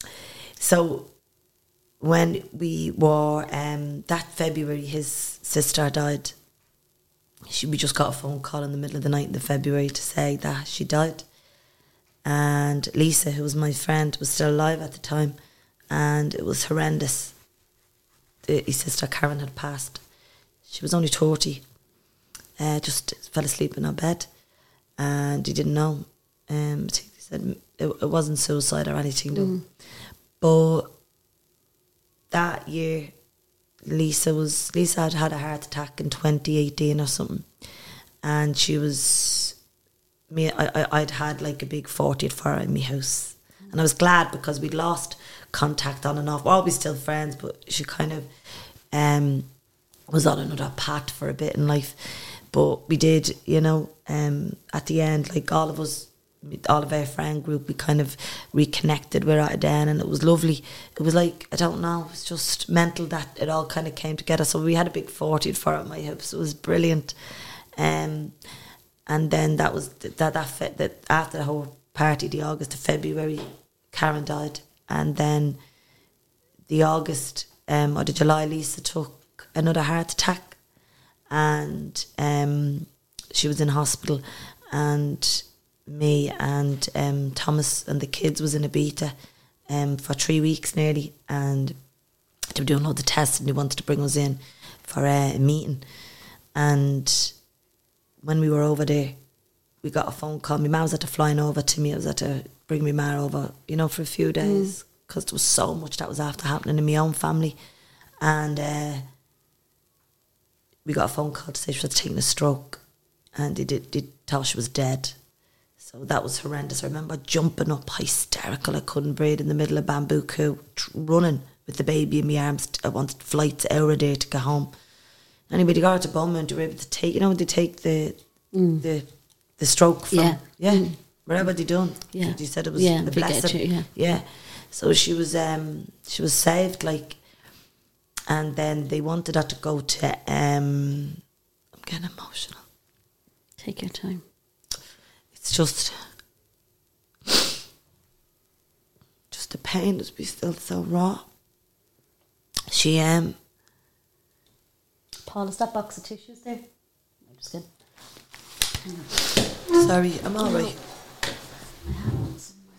so when we were, um, that February, his sister died. She, we just got a phone call in the middle of the night in the February to say that she died. And Lisa, who was my friend, was still alive at the time. And it was horrendous. His sister Karen had passed. She was only thirty. Uh, just fell asleep in her bed, and he didn't know. Um, he said it, it wasn't suicide or anything, though. Mm. But that year, Lisa was Lisa had had a heart attack in twenty eighteen or something, and she was me. I, I I'd had like a big fortieth for her in my house, and I was glad because we'd lost contact on and off. We're always still friends, but she kind of um, was on another path for a bit in life. But we did, you know, um, at the end, like all of us, all of our friend group, we kind of reconnected with her then, and it was lovely. It was like, I don't know, it was just mental that it all kind of came together. So we had a big fortieth for her at my house. It was brilliant. Um, and then that was, that, that, that after the whole party, the August of February, Karen died. And then the August um, or the July, Lisa took another heart attack, and um, she was in hospital, and me and um, Thomas and the kids was in Ibiza um, for three weeks nearly, and they were doing loads of tests, and they wanted to bring us in for a meeting. And when we were over there, we got a phone call. My mum was at to flying over to me. I was at to bring my ma over, you know, for a few days, because mm. there was so much that was after happening in my own family. And uh, we got a phone call to say she was taking a stroke, and they did, they thought she was dead. So that was horrendous. I remember jumping up hysterical. I couldn't breathe in the middle of Bamboo Coo, running with the baby in my arms. I wanted flights out of there to go home. Anyway, they got her to Beaumont. They were able to take, you know, they take the mm. the the stroke from, yeah, yeah. Mm. Wherever they done, yeah. They said it was yeah, the blessing, you, yeah. yeah. So she was, um, she was saved, like, and then they wanted her to go to. Um, I'm getting emotional. Take your time. It's just, just the pain is be still so raw. She um. Paul, is that box of tissues there? I'm just kidding. Sorry, I'm all right. I have one somewhere.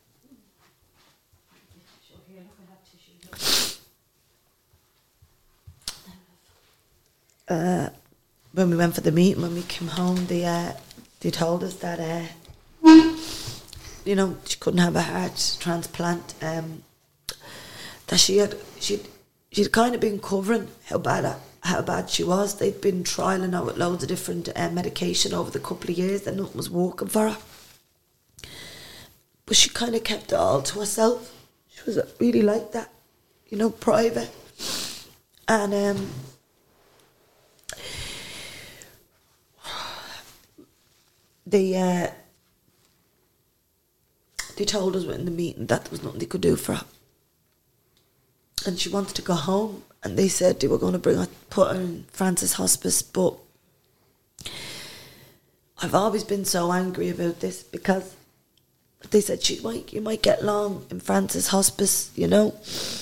Uh, when we went for the meeting, when we came home, they uh, they told us that uh, you know, she couldn't have a heart transplant. Um, that she had she she'd kind of been covering how bad how bad she was. They'd been trialling her with loads of different uh, medication over the couple of years, and nothing was working for her. But she kind of kept it all to herself. She was really like that, you know, private. And um, they uh, they told us in the meeting that there was nothing they could do for her, and she wanted to go home. And they said they were going to bring her, put her in Francis Hospice. But I've always been so angry about this, because they said she might, you might get long in Francis Hospice, you know.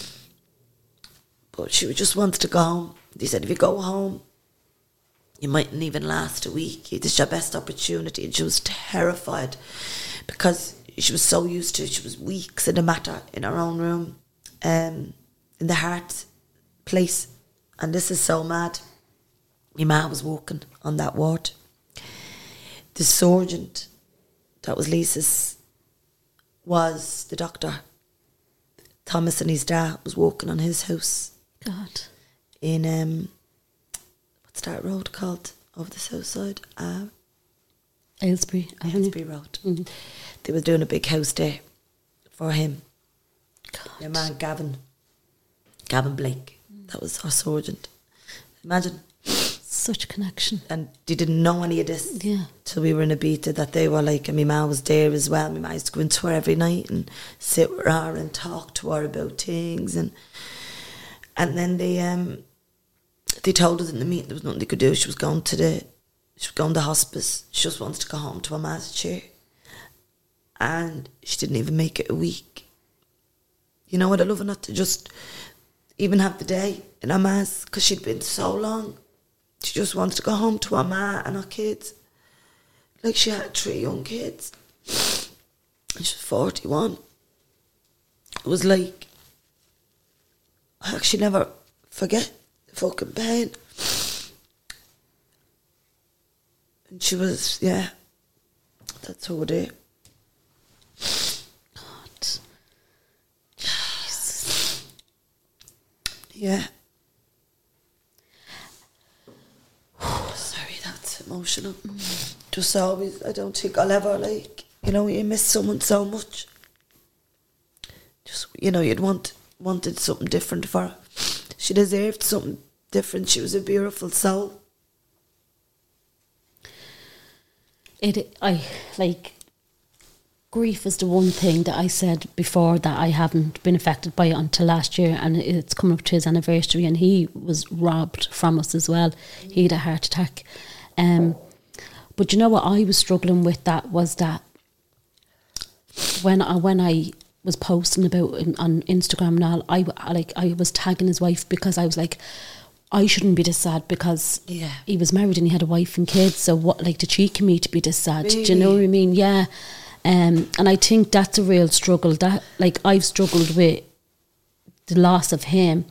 But she just wanted to go home. They said, if you go home, you mightn't even last a week. This is your best opportunity. And she was terrified, because she was so used to it. She was weeks in a matter in her own room, um, in the heart place. And this is so mad. My ma was working on that ward. The sergeant that was Lisa's was the doctor. Thomas and his dad was working on his house. God. In, um, what's that road called over the south side? Uh, Aylesbury Avenue. Aylesbury Road. Mm-hmm. They were doing a big house there for him. God. Your man Gavin. Gavin Blake. That was our sergeant. Imagine. Such a connection. And they didn't know any of this. Yeah. Till we were in Ibiza, that they were like, and my ma was there as well. My ma used to go into her every night and sit with her and talk to her about things. And and then they um they told us in the meeting there was nothing they could do. She was going to the she was going to hospice. She just wanted to go home to her ma's chair. And she didn't even make it a week. You know what, I love her not to just even have the day in her ma's, because she'd been so long. She just wanted to go home to her ma and her kids. Like, she had three young kids. And she was forty-one. It was like, I actually never forget the fucking pain. And she was, yeah, that's over there. God. Jesus. Yeah. Sorry, that's emotional. Mm. Just always, I don't think I'll ever, like, you know, you miss someone so much. Just, you know, you'd want wanted something different for her. She deserved something different. She was a beautiful soul. It, I, like, grief is the one thing that I said before that I haven't been affected by it until last year, and it's coming up to his anniversary, and he was robbed from us as well. He had a heart attack. Um, but you know what I was struggling with, that was that when I, when I was posting about him on Instagram and all, I, I, like, I was tagging his wife, because I was like, I shouldn't be this sad, because Yeah. he was married and he had a wife and kids, so what, like, the cheek of me to be this sad, Really? do you know what I mean? Yeah. Um, and I think that's a real struggle. That, like, I've struggled with the loss of him,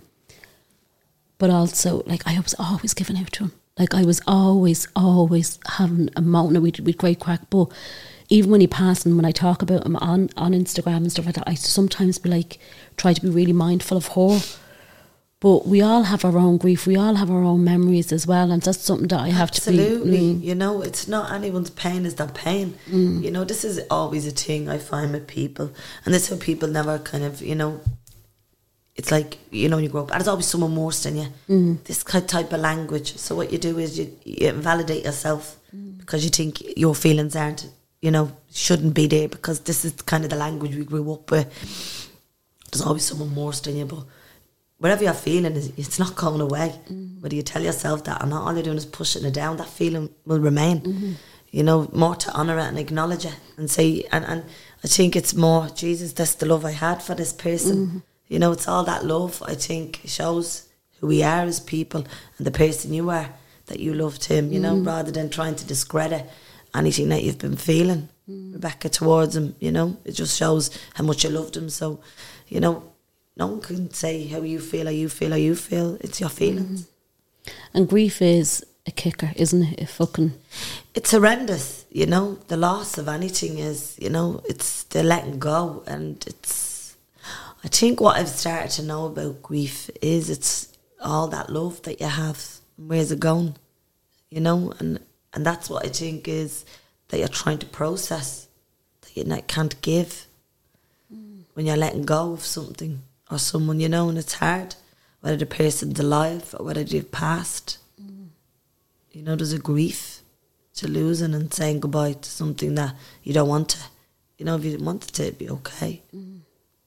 but also, like, I was always giving out to him. Like, I was always, always having a mountain with, with great crack. But even when he passed, and when I talk about him on, on Instagram and stuff like that, I sometimes be like, try to be really mindful of her. But we all have our own grief. We all have our own memories as well. And that's something that I have Absolutely. to be... Absolutely. Mm. You know, it's not anyone's pain is their pain. Mm. You know, this is always a thing I find with people. And this is how people never kind of, you know, it's like, you know, when you grow up, and there's always someone worse than you. Mm. This kind of type of language. So what you do is you, you invalidate yourself mm. because you think your feelings aren't, you know, shouldn't be there, because this is kind of the language we grew up with. There's always someone worse than you, but whatever you're feeling, it's not going away. Mm. Whether you tell yourself that or not, all you're doing is pushing it down. That feeling will remain. Mm-hmm. You know, more to honour it and acknowledge it and say, and, and I think it's more, Jesus, that's the love I had for this person. Mm-hmm. You know, it's all that love, I think, shows who we are as people and the person you are, that you loved him, you mm. know, rather than trying to discredit anything that you've been feeling, mm. Rebecca, towards him, you know. It just shows how much you loved him. So, you know, no one can say how you feel, how you feel, how you feel. It's your feelings. Mm. And grief is a kicker, isn't it? It fucking... It's horrendous, you know. The loss of anything is, you know, it's the letting go, and it's... I think what I've started to know about grief is it's all that love that you have. Where's it going? You know, and and that's what I think is that you're trying to process, that you not, can't give mm. when you're letting go of something or someone, you know, and it's hard, whether the person's alive or whether they've passed. Mm. You know, there's a grief to losing and saying goodbye to something that you don't want to. You know, if you didn't want it to, it'd be okay. Mm.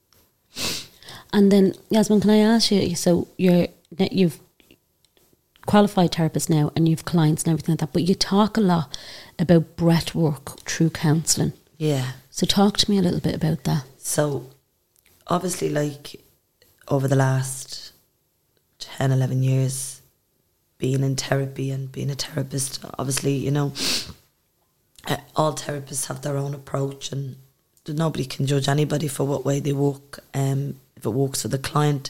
And then, Yasmin, can I ask you, so you're, you've qualified therapist now and you've clients and everything like that, but you talk a lot about breath work through counselling. Yeah. So talk to me a little bit about that. So, obviously, like, over the last ten, eleven years, being in therapy and being a therapist, obviously, you know, all therapists have their own approach and nobody can judge anybody for what way they work, um, if it works for the client.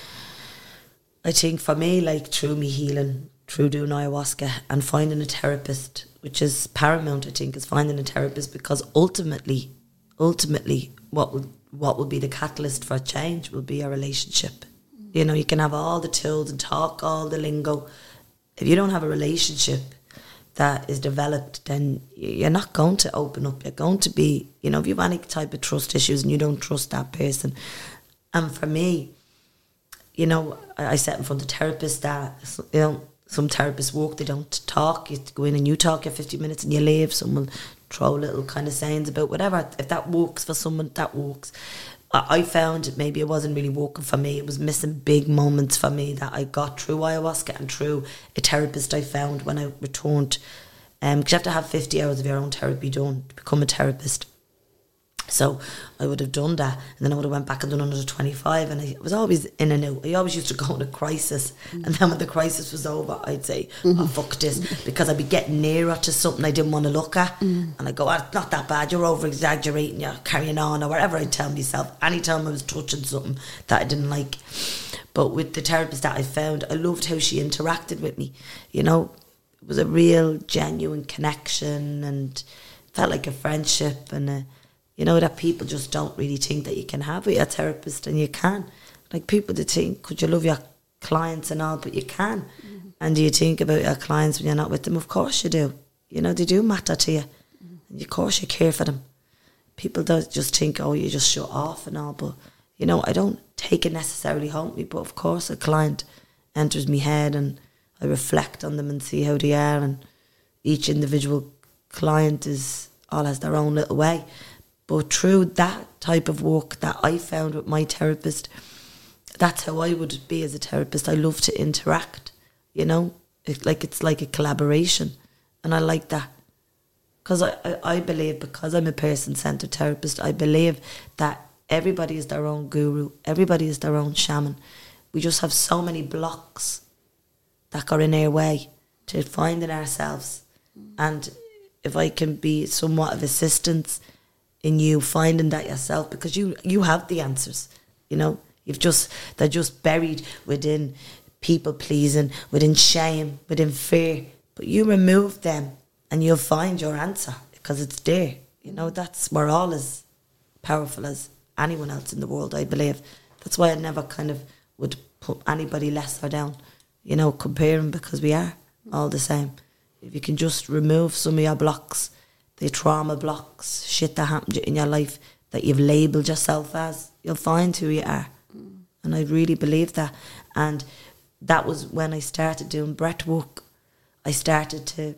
I think for me, like, through me healing, through doing ayahuasca and finding a therapist, which is paramount, I think, is finding a therapist, because ultimately, ultimately, what will what will be the catalyst for change will be a relationship. You know, you can have all the tools and talk all the lingo. If you don't have a relationship that is developed, then you're not going to open up. You're going to be, you know, if you have any type of trust issues and you don't trust that person. And for me, you know, I sat in front of therapists that, you know, some therapists work, they don't talk. You go in and you talk your fifty minutes and you leave. Someone throw little kind of sayings about whatever. If that works for someone, that works. I found maybe it wasn't really working for me. It was missing big moments for me that I got through ayahuasca and through a therapist I found when I returned. Um, because you have to have fifty hours of your own therapy done to become a therapist. So I would have done that, and then I would have went back and done another twenty-five, and I was always in and out. I always used to go in a crisis, mm. and then when the crisis was over, I'd say, mm. oh, fuck this, because I'd be getting nearer to something I didn't want to look at, mm. and I'd go, oh, it's not that bad, you're over-exaggerating, you're carrying on, or whatever I'd tell myself, anytime I was touching something that I didn't like. But with the therapist that I found, I loved how she interacted with me, you know. It was a real, genuine connection, and felt like a friendship, and a, you know, that people just don't really think that you can have with a therapist, and you can. Like, people that think, could you love your clients and all, but you can. Mm-hmm. And do you think about your clients when you're not with them? Of course you do. You know, they do matter to you. Mm-hmm. And of course you care for them. People don't just think, oh, you just shut off and all, but, you know, I don't take it necessarily home with me, but of course a client enters my head and I reflect on them and see how they are, and each individual client is all has their own little way. But through that type of work that I found with my therapist, that's how I would be as a therapist. I love to interact, you know, it, like it's like a collaboration, and I like that. Because I, I, I believe, because I'm a person-centred therapist, I believe that everybody is their own guru, everybody is their own shaman. We just have so many blocks that are in our way to finding ourselves. And if I can be somewhat of assistance in you finding that yourself, because you you have the answers, you know, you've just they're just buried within people pleasing, within shame, within fear, but you remove them and you'll find your answer because it's there. You know, that's, we're all as powerful as anyone else in the world, I believe. That's why I never kind of would put anybody lesser down, you know, comparing, because we are all the same. If you can just remove some of your blocks, the trauma blocks, shit that happened in your life that you've labelled yourself as, you'll find who you are. Mm. And I really believe that. And that was when I started doing breath work. I started to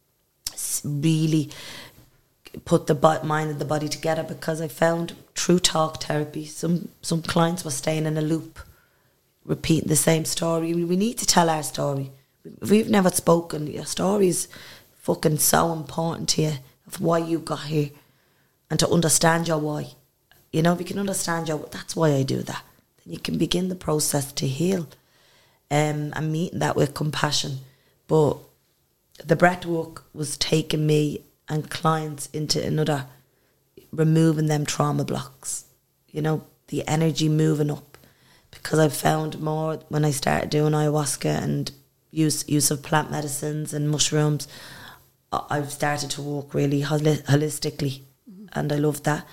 really put the mind and the body together, because I found through talk therapy, some, some clients were staying in a loop, repeating the same story. We need to tell our story. If we've never spoken, your story is fucking so important to you, of why you got here, and to understand your why. You know, if you can understand your, that's why I do that, then you can begin the process to heal, um, and meeting that with compassion. But the breath work was taking me and clients into another, removing them trauma blocks, you know, the energy moving up. Because I found more when I started doing ayahuasca and use use of plant medicines and mushrooms, I've started to walk really holi- holistically, mm-hmm. and I love that.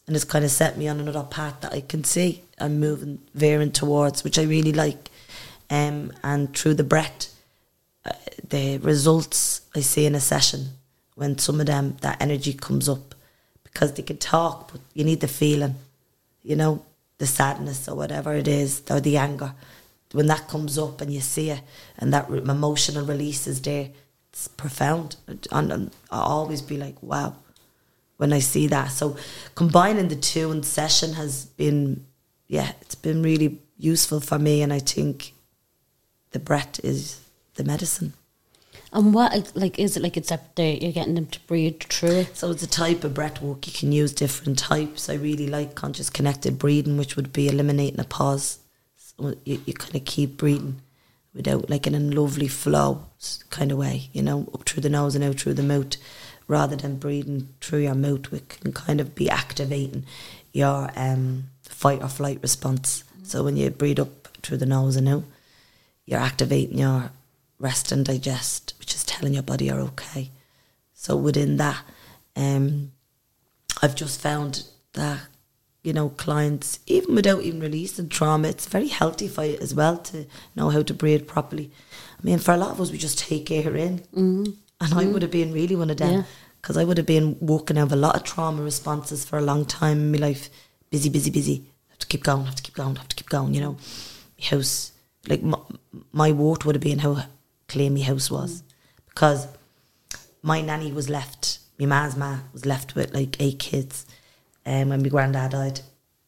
and it's kind of set me on another path that I can see I'm moving, veering towards, which I really like. Um, and through the breath, uh, the results I see in a session, when some of them, that energy comes up, because they can talk, but you need the feeling, you know, the sadness or whatever it is, or the anger. When that comes up and you see it, and that re- emotional release is there, it's profound. And, and I'll always be like, wow, when I see that. So combining the two in session has been, yeah, it's been really useful for me, and I think the breath is the medicine. And what, like, is it like it's up there, you're getting them to breathe through it? So it's a type of breath work. You can use different types. I really like conscious connected breathing, which would be eliminating a pause. So you, you kind of keep breathing without, like, in a lovely flow kind of way, you know, up through the nose and out through the mouth, rather than breathing through your mouth, which can kind of be activating your um, fight or flight response. Mm-hmm. So when you breathe up through the nose and out, you're activating your rest and digest, which is telling your body you're okay. So within that, um, I've just found that, you know, clients, even without even releasing trauma, it's very healthy for you as well to know how to breathe properly. I mean, for a lot of us, we just take air in. Mm-hmm. And I would have been really one of them, because yeah. I would have been walking out of a lot of trauma responses for a long time in my life. Busy, busy, busy. Have to keep going, have to keep going, have to keep going, you know. My house, like my, my wart would have been how clean my house was, because my nanny was left, my ma's ma was left with like eight kids um, when my granddad died,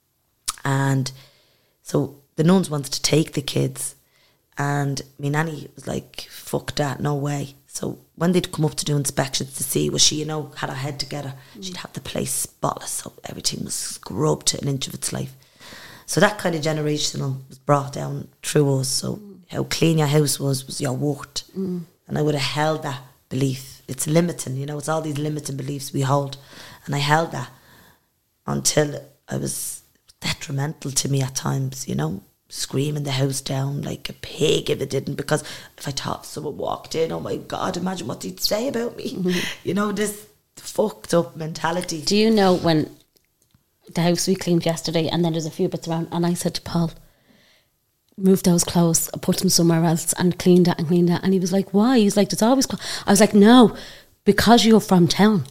and so the nuns wanted to take the kids, and my nanny was like, fuck that, no way. So when they'd come up to do inspections to see, was she, you know, had her head together, mm. she'd have the place spotless, so everything was scrubbed to an inch of its life. So that kind of generational was brought down through us. So mm. how clean your house was, was your wart. Mm. And I would have held that belief. It's limiting, you know, it's all these limiting beliefs we hold. And I held that until I was detrimental to me at times, you know, screaming the house down like a pig if it didn't, because if I thought someone walked in, oh my God, imagine what they'd say about me. Mm-hmm. You know, this fucked up mentality. Do you know when the house we cleaned yesterday, and then there's a few bits around, and I said to Paul, move those clothes, put them somewhere else, and clean that and clean that. And he was like, why? He's like, there's always clothes. I was like, no, because you're from town.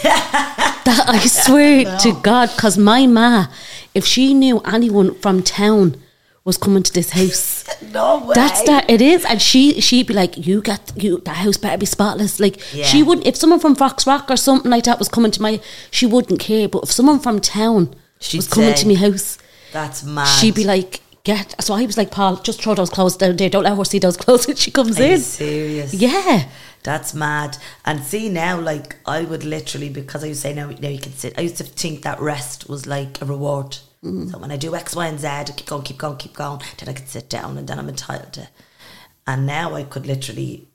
That I swear no. to God, because my ma, if she knew anyone from town was coming to this house, no way. That's that it is, and she she'd be like, you got you that house better be spotless. Like yeah. she wouldn't, if someone from Fox Rock or something like that was coming to my, she wouldn't care. But if someone from town she'd was coming to my house, that's mad. She'd be like, get. So I was like, Paul, just throw those clothes down there. Don't let her see those clothes when she comes Are in. You serious? Yeah. That's mad. And see now, like, I would literally, because I used to say, now, now you can sit. I used to think that rest was like a reward. Mm. So when I do X, Y, and Z, I keep going, keep going, keep going, then I could sit down, and then I'm entitled to. And now I could literally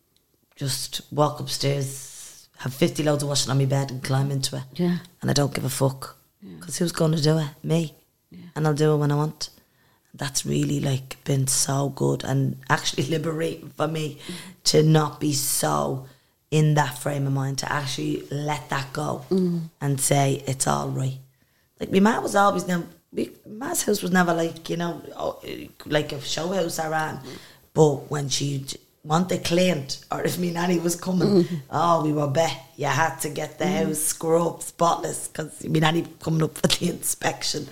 just walk upstairs, have fifty loads of washing on my bed, and climb into it. Yeah. And I don't give a fuck. Because yeah. who's going to do it? Me. Yeah. And I'll do it when I want. That's really like been so good and actually liberating for me mm. to not be so in that frame of mind, to actually let that go mm. and say it's all right. Like my ma was always, now my ma's house was never like, you know, like a show house I ran, mm. but when she wanted cleaned, or if me nanny was coming, mm. oh, we were bet you had to get the mm. house scrubbed spotless, because me nanny coming up for the inspection.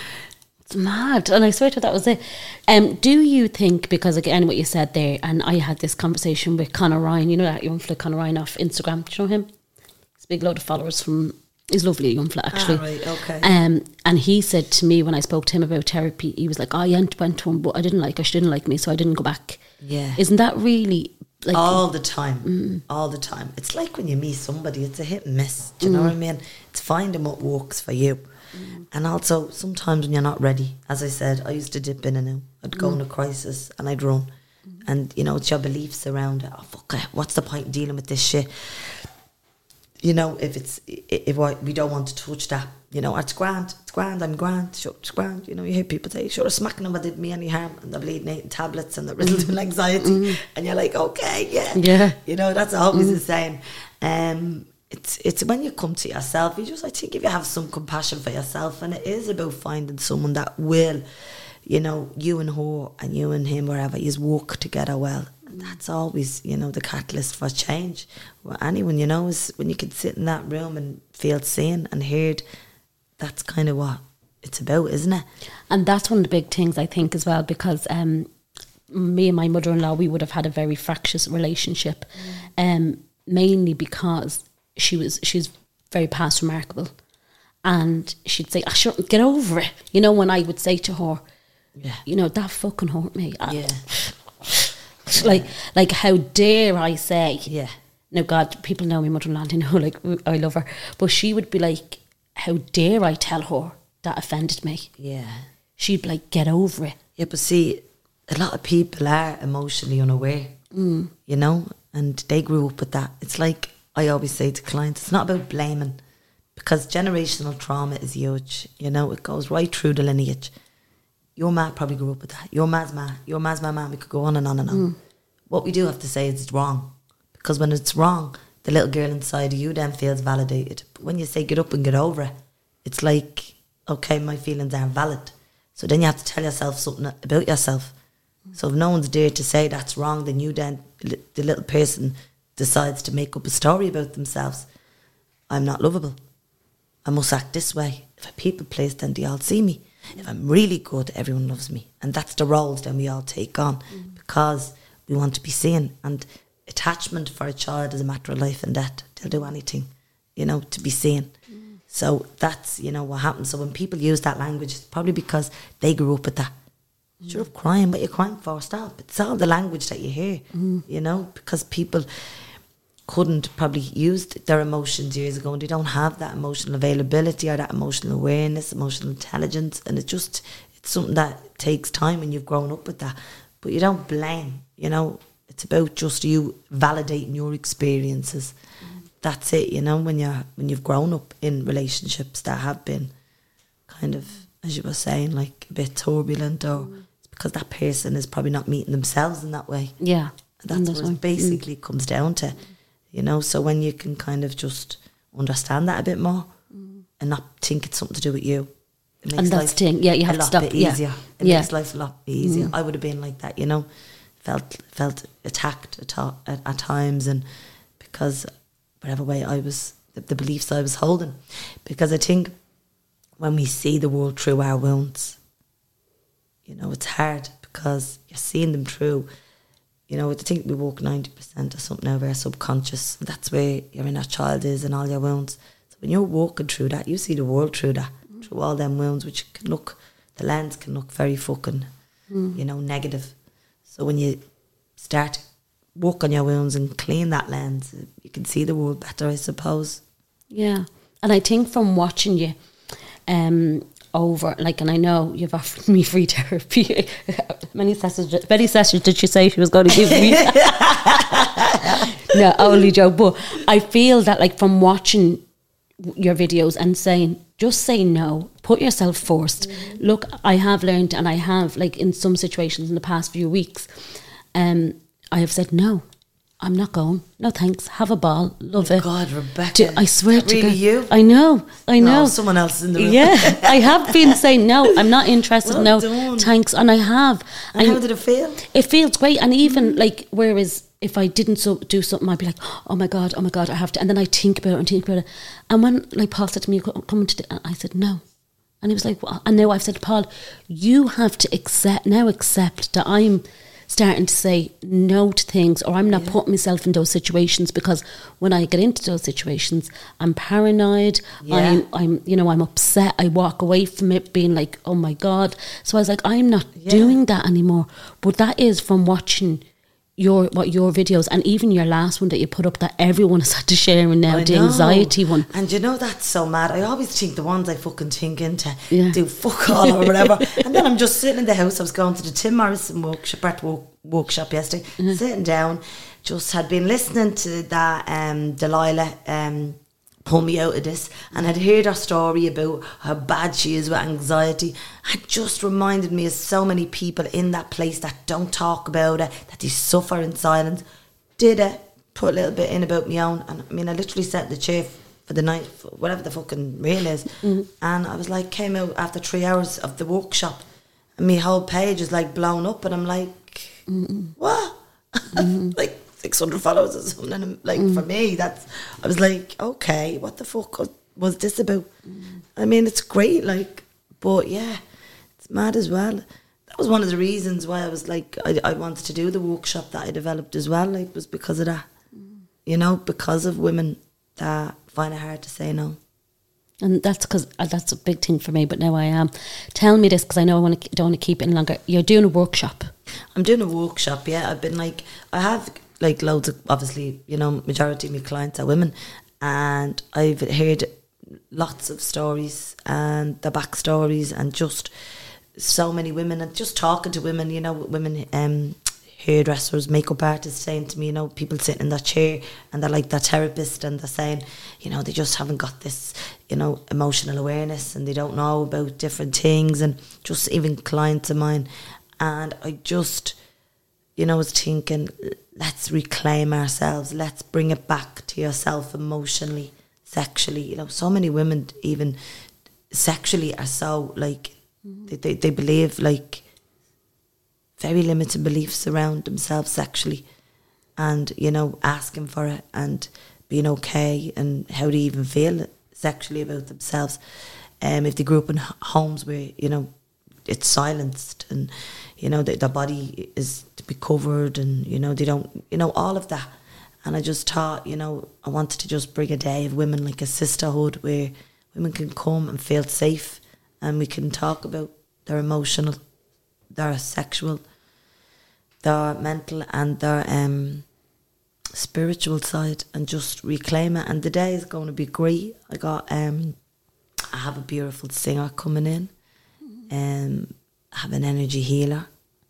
Mad. And I swear to that was it. Um, do you think, because again what you said there, and I had this conversation with Conor Ryan, you know that young fella Conor Ryan off Instagram, do you know him? He's a big load of followers from, he's lovely, young fella actually. Ah, right, okay. Um, and he said to me when I spoke to him about therapy, he was like, oh, I went, went to him, but I didn't like her, she didn't like me, so I didn't go back. Yeah. Isn't that really like all the time? Mm. All the time. It's like when you meet somebody, it's a hit and miss. Do you mm. know what I mean? It's finding what works for you. Mm. And also sometimes when you're not ready, as I said, I used to dip in and out. I'd go mm. in a crisis and I'd run. Mm. And you know, it's your beliefs around it. Oh fuck it, what's the point in dealing with this shit? You know, if it's if we don't want to touch that, you know, it's grand, it's grand, I'm grand, sure, it's grand. You know, you hear people say, sure, smacking them, but did me any harm, and they're bleeding eight tablets and they're riddled with anxiety, mm. and you're like, okay, yeah, yeah, you know, that's always mm. the saying. Um, it's it's when you come to yourself, you just, I think if you have some compassion for yourself, and it is about finding someone that will, you know, you and her and you and him, wherever, you work together well. And that's always, you know, the catalyst for change. Well, anyone, you know, is when you can sit in that room and feel seen and heard. That's kind of what it's about, isn't it? And that's one of the big things, I think, as well, because um, me and my mother-in-law, we would have had a very fractious relationship, mm. um, mainly because she was she was very past remarkable, and she'd say, "I shouldn't get over it." You know, when I would say to her, "Yeah, you know, that fucking hurt me." Yeah. like, like, how dare I say? Yeah. No, God, people know me mother-in-law, you know, like, I love her, but she would be like, "How dare I tell her that offended me?" Yeah. She'd be like, "Get over it." Yeah, but see, a lot of people are emotionally unaware, mm. you know, and they grew up with that. It's like I always say to clients, it's not about blaming, because generational trauma is huge. You know, it goes right through the lineage. Your ma probably grew up with that. Your ma's ma, your ma's my ma. We could go on and on and on. Mm. What we do have to say is it's wrong, because when it's wrong, the little girl inside of you then feels validated. But when you say get up and get over it, it's like, okay, my feelings aren't valid. So then you have to tell yourself something about yourself. So if no one's there to say that's wrong, then you then, the little person, decides to make up a story about themselves. I'm not lovable. I must act this way. If a people place, then they all see me. If I'm really good, everyone loves me. And that's the roles then we all take on, mm. because we want to be seen. And attachment for a child is a matter of life and death. They'll do anything, you know, to be seen. Mm. So that's, you know, what happens. So when people use that language, it's probably because they grew up with that. Mm. Shut up crying, what you're crying for, stop. It's all the language that you hear, mm. you know, because people couldn't probably use their emotions years ago, and they don't have that emotional availability or that emotional awareness, emotional intelligence, and it just, it's something that takes time when you've grown up with that. But you don't blame, you know, it's about just you validating your experiences. Mm. That's it, you know, when you're when you've grown up in relationships that have been kind of, as you were saying, like a bit turbulent, or mm. it's because that person is probably not meeting themselves in that way. Yeah. And that's what it basically mm. comes down to. You know, so when you can kind of just understand that a bit more mm. and not think it's something to do with you, it makes and that's life thing. Yeah, you have a to lot stop. bit easier. Yeah. It yeah. makes life a lot easier. Mm. I would have been like that, you know, felt felt attacked at, at, at times, and because whatever way I was, the, the beliefs I was holding. Because I think when we see the world through our wounds, you know, it's hard because you're seeing them through. You know, I think we walk ninety percent or something out of our subconscious. And that's where your inner child is and all your wounds. So when you're walking through that, you see the world through that, mm. through all them wounds, which can look, the lens can look very fucking, mm. you know, negative. So when you start work on your wounds and clean that lens, you can see the world better, I suppose. Yeah. And I think from watching you, um, over, like, and I know you've offered me free therapy. many sessions many sessions did you say she was going to give me? No, only joke. But I feel that, like, from watching your videos and saying, just say no, put yourself first. Mm-hmm. Look, I have learned, and I have, like, in some situations in the past few weeks, um, I have said no. I'm not going. No thanks. Have a ball. Love oh it. God, Rebecca. Do, I swear to really God. you? I know. I know. No, someone else in the room. Yeah. I have been saying no. I'm not interested. Well no. done. Thanks. And I have. And, and how did it feel? It feels great. And even mm. like, whereas if I didn't so, do something, I'd be like, oh my God, oh my God, I have to. And then I think about it and think about it. And when, like, Paul said to me, coming to the, I said no. And he was like, well, and now I've said to Paul, you have to accept, now accept that I'm starting to say no to things, or I'm not yeah. putting myself in those situations, because when I get into those situations, I'm paranoid. Yeah. I'm, I'm, you know, I'm upset. I walk away from it being like, oh my God. So I was like, I'm not yeah. doing that anymore. But that is from watching your what your videos, and even your last one that you put up that everyone has had to share, and now I the know. anxiety one. And you know, that's so mad. I always think the ones I fucking think into yeah. do fuck all or whatever. And then I'm just sitting in the house. I was going to the Tim Morrison workshop, art work, workshop yesterday, mm-hmm. sitting down, just had been listening to that um, Delilah um, pull me out of this, and I'd heard her story about how bad she is with anxiety. It just reminded me of so many people in that place that don't talk about it, that they suffer in silence. Did it, put a little bit in about my own. And I mean, I literally sat in the chair for the night, for whatever the fucking reel is. Mm-hmm. And I was like, came out after three hours of the workshop, and my whole page is like blown up, and I'm like, mm-hmm. what? Mm-hmm. Like six hundred followers or something. And like mm-hmm. for me, that's, I was like, okay, what the fuck was this about? Mm-hmm. I mean, it's great, like, but yeah, it's mad as well. That was one of the reasons why I was like, I, I wanted to do the workshop that I developed as well, like, was because of that. Mm. You know, because of women that find it hard to say no. And that's because uh, that's a big thing for me, but now I am. Tell me this, because I know I want to, don't want to keep it in longer. You're doing a workshop. I'm doing a workshop, yeah. I've been like, I have like loads of, obviously, you know, majority of my clients are women, and I've heard lots of stories and the backstories, and just so many women, and just talking to women, you know, women, um, hairdressers, makeup artists saying to me, you know, people sitting in that chair and they're like that therapist, and they're saying, you know, they just haven't got this, you know, emotional awareness, and they don't know about different things, and just even clients of mine. And I just, you know, was thinking, let's reclaim ourselves, let's bring it back to yourself emotionally, sexually. You know, so many women even sexually are so like, mm-hmm. they, they, they believe like very limited beliefs around themselves sexually, and, you know, asking for it and being okay, and how they even feel sexually about themselves. Um, if they grew up in homes where, you know, it's silenced, and, you know, the, their body is to be covered, and, you know, they don't, you know, all of that. And I just thought, you know, I wanted to just bring a day of women, like a sisterhood, where women can come and feel safe, and we can talk about their emotional, their sexual, their mental, and their um, spiritual side, and just reclaim it. And the day is going to be great. I got, um, I have a beautiful singer coming in, um, I have an energy healer,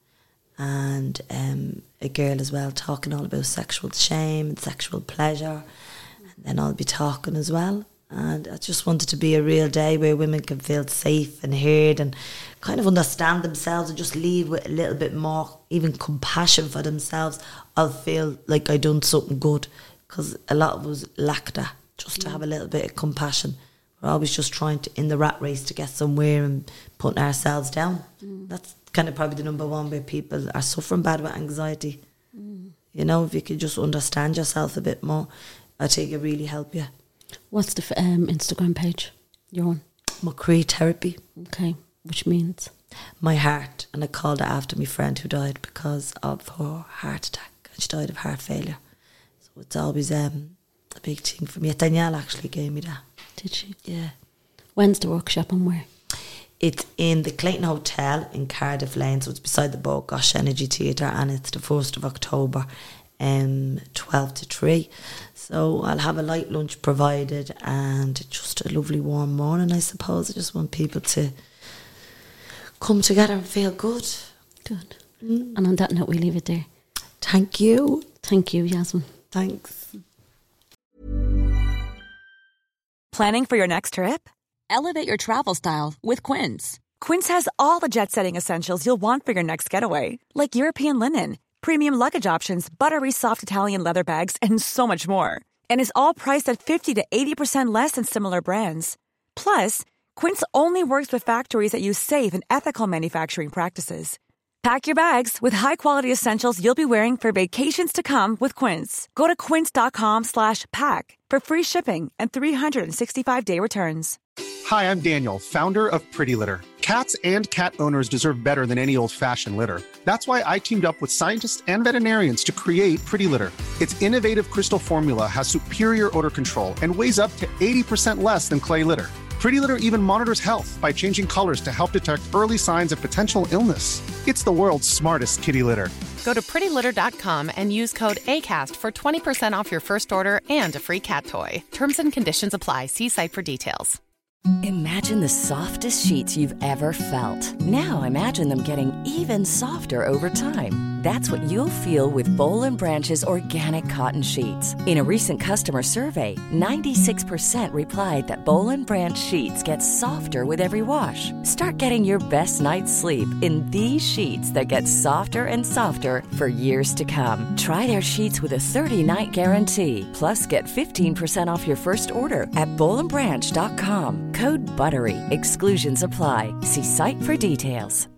and um, a girl as well, talking all about sexual shame and sexual pleasure. And then I'll be talking as well. And I just wanted to be a real day where women can feel safe and heard, and kind of understand themselves, and just leave with a little bit more, even compassion for themselves. I'll feel like I done something good, because a lot of us lack that, just to have a little bit of compassion. We're always just trying to, in the rat race, to get somewhere and putting ourselves down. Mm. That's kind of probably the number one where people are suffering bad with anxiety. Mm. You know, if you could just understand yourself a bit more, I think it really help you. What's the um, Instagram page you're on? McCree Therapy. Okay, which means? My heart. And I called it after my friend who died because of her heart attack. And she died of heart failure. So it's always um, a big thing for me. Danielle actually gave me that. Did she? Yeah. When's the workshop and where? It's in the Clayton Hotel in Cardiff Lane, so it's beside the Bo Gosh Energy Theatre, and it's the first of October, um, twelve to three. So I'll have a light lunch provided, and just a lovely warm morning, I suppose. I just want people to come together and feel good. Good. Mm. And on that note, we leave it there. Thank you. Thank you, Yasmin. Thanks. Planning for your next trip? Elevate your travel style with Quince. Quince has all the jet-setting essentials you'll want for your next getaway, like European linen, premium luggage options, buttery soft Italian leather bags, and so much more. And is all priced at fifty to eighty percent less than similar brands. Plus, Quince only works with factories that use safe and ethical manufacturing practices. Pack your bags with high-quality essentials you'll be wearing for vacations to come with Quince. Go to quince.com slash pack for free shipping and three sixty-five day returns. Hi, I'm Daniel, founder of Pretty Litter. Cats and cat owners deserve better than any old-fashioned litter. That's why I teamed up with scientists and veterinarians to create Pretty Litter. Its innovative crystal formula has superior odor control and weighs up to eighty percent less than clay litter. Pretty Litter even monitors health by changing colors to help detect early signs of potential illness. It's the world's smartest kitty litter. Go to pretty litter dot com and use code ACAST for twenty percent off your first order and a free cat toy. Terms and conditions apply. See site for details. Imagine the softest sheets you've ever felt. Now imagine them getting even softer over time. That's what you'll feel with Bowl and Branch's organic cotton sheets. In a recent customer survey, ninety-six percent replied that Bowl and Branch sheets get softer with every wash. Start getting your best night's sleep in these sheets that get softer and softer for years to come. Try their sheets with a thirty-night guarantee. Plus, get fifteen percent off your first order at bowl and branch dot com. Code BUTTERY. Exclusions apply. See site for details.